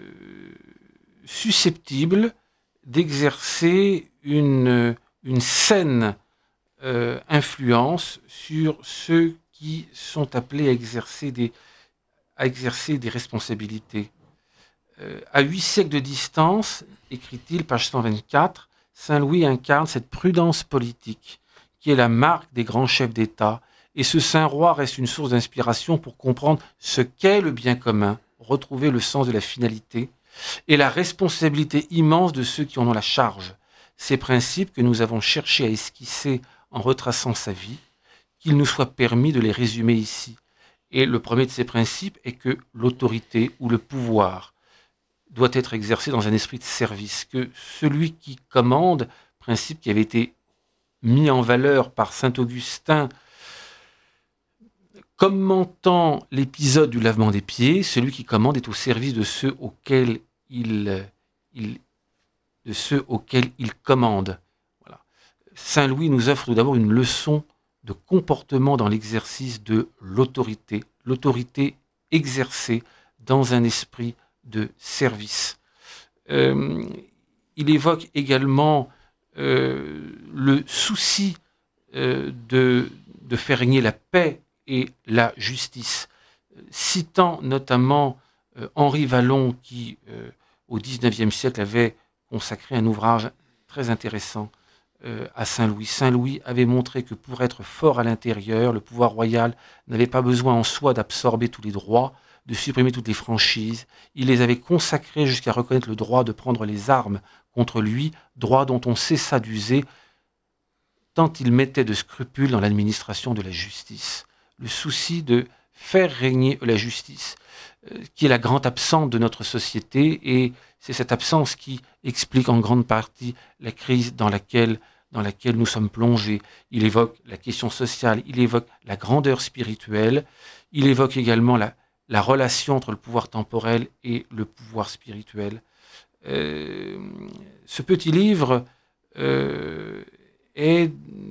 susceptible d'exercer une, une saine euh, influence sur ceux qui sont appelés à exercer des, à exercer des responsabilités. Euh, à huit siècles de distance, écrit-il, page cent vingt-quatre, Saint-Louis incarne cette prudence politique qui est la marque des grands chefs d'État, et ce Saint-Roi reste une source d'inspiration pour comprendre ce qu'est le bien commun, retrouver le sens de la finalité et la responsabilité immense de ceux qui en ont la charge. Ces principes que nous avons cherché à esquisser en retraçant sa vie, qu'il nous soit permis de les résumer ici. Et le premier de ces principes est que l'autorité ou le pouvoir doit être exercé dans un esprit de service, que celui qui commande, principe qui avait été mis en valeur par saint Augustin, commentant l'épisode du lavement des pieds, celui qui commande est au service de ceux auxquels il, il, de ceux auxquels il commande. Voilà. Saint Louis nous offre tout d'abord une leçon de comportement dans l'exercice de l'autorité, l'autorité exercée dans un esprit de service. Euh, il évoque également euh, le souci euh, de, de faire régner la paix et la justice, citant notamment euh, Henri Vallon qui, euh, au dix-neuvième siècle, avait consacré un ouvrage très intéressant euh, à Saint-Louis. Saint-Louis avait montré que pour être fort à l'intérieur, le pouvoir royal n'avait pas besoin en soi d'absorber tous les droits, de supprimer toutes les franchises. Il les avait consacrés jusqu'à reconnaître le droit de prendre les armes contre lui, droit dont on cessa d'user tant il mettait de scrupules dans l'administration de la justice. Le souci de faire régner la justice, euh, qui est la grande absente de notre société, et c'est cette absence qui explique en grande partie la crise dans laquelle, dans laquelle nous sommes plongés. Il évoque la question sociale, il évoque la grandeur spirituelle, il évoque également la, la relation entre le pouvoir temporel et le pouvoir spirituel. Euh, ce petit livre euh, est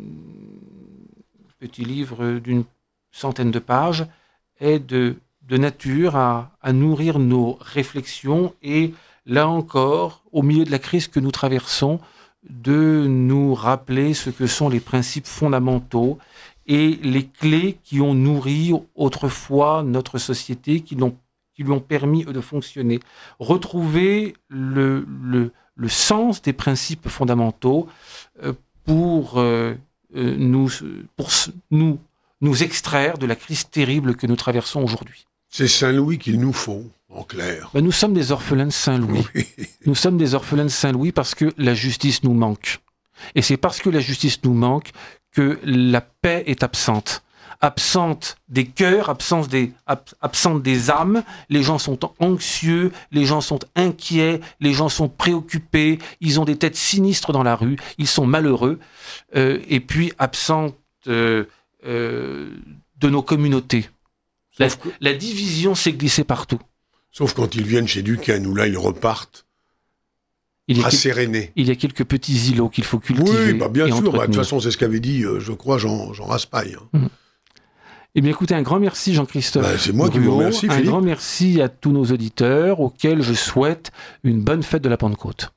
petit livre d'une centaine de pages est de, de nature à, à nourrir nos réflexions et là encore, au milieu de la crise que nous traversons, de nous rappeler ce que sont les principes fondamentaux et les clés qui ont nourri autrefois notre société, qui, l'ont, qui lui ont permis de fonctionner. Retrouver le, le, le sens des principes fondamentaux euh, pour, euh, nous, pour nous, nous extraire de la crise terrible que nous traversons aujourd'hui. C'est Saint-Louis qu'il nous faut, en clair. Ben, nous sommes des orphelins de Saint-Louis. Oui. Nous sommes des orphelins de Saint-Louis parce que la justice nous manque. Et c'est parce que la justice nous manque que la paix est absente. Absente des cœurs, absente des, ab, absente des âmes. Les gens sont anxieux, les gens sont inquiets, les gens sont préoccupés, ils ont des têtes sinistres dans la rue, ils sont malheureux. Euh, et puis absente euh, euh, de nos communautés. La, que... la division s'est glissée partout. Sauf quand ils viennent chez Duquesne, où là ils repartent il rassérénés. Quel... Il y a quelques petits îlots qu'il faut cultiver. Oui, bah bien sûr. Bah, de toute façon, c'est ce qu'avait dit, euh, je crois, Jean, Jean Raspail. Hein. Mmh. Eh bien, écoutez, un grand merci, Jean-Christophe. Bah, c'est moi Bruot, qui vous remercie, Un Philippe. grand merci à tous nos auditeurs, auxquels je souhaite une bonne fête de la Pentecôte.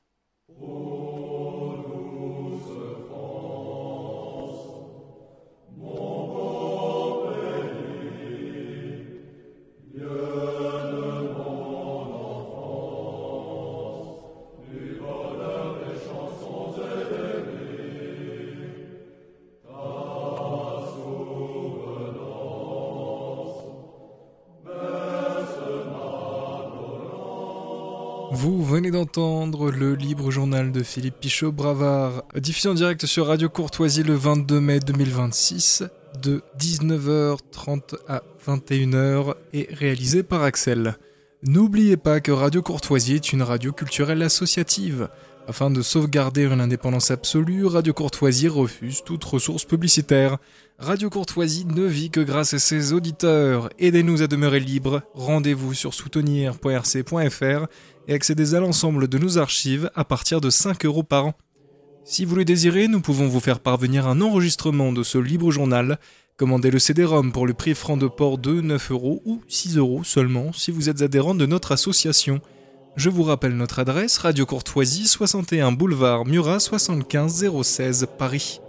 Vous venez d'entendre le libre journal de Philippe Pichot-Bravard, diffusé en direct sur Radio Courtoisie le vingt-deux mai deux mille vingt-six, de dix-neuf heures trente à vingt et une heures, et réalisé par Axel. N'oubliez pas que Radio Courtoisie est une radio culturelle associative. Afin de sauvegarder une indépendance absolue, Radio Courtoisie refuse toute ressource publicitaire. Radio Courtoisie ne vit que grâce à ses auditeurs. Aidez-nous à demeurer libres. Rendez-vous sur soutenir point r c point f r et accédez à l'ensemble de nos archives à partir de cinq euros par an. Si vous le désirez, nous pouvons vous faire parvenir un enregistrement de ce libre journal. Commandez le C D-ROM pour le prix franc de port de neuf euros ou six euros seulement si vous êtes adhérent de notre association. Je vous rappelle notre adresse, Radio Courtoisie, soixante et un boulevard Murat, soixante-quinze zéro seize, Paris.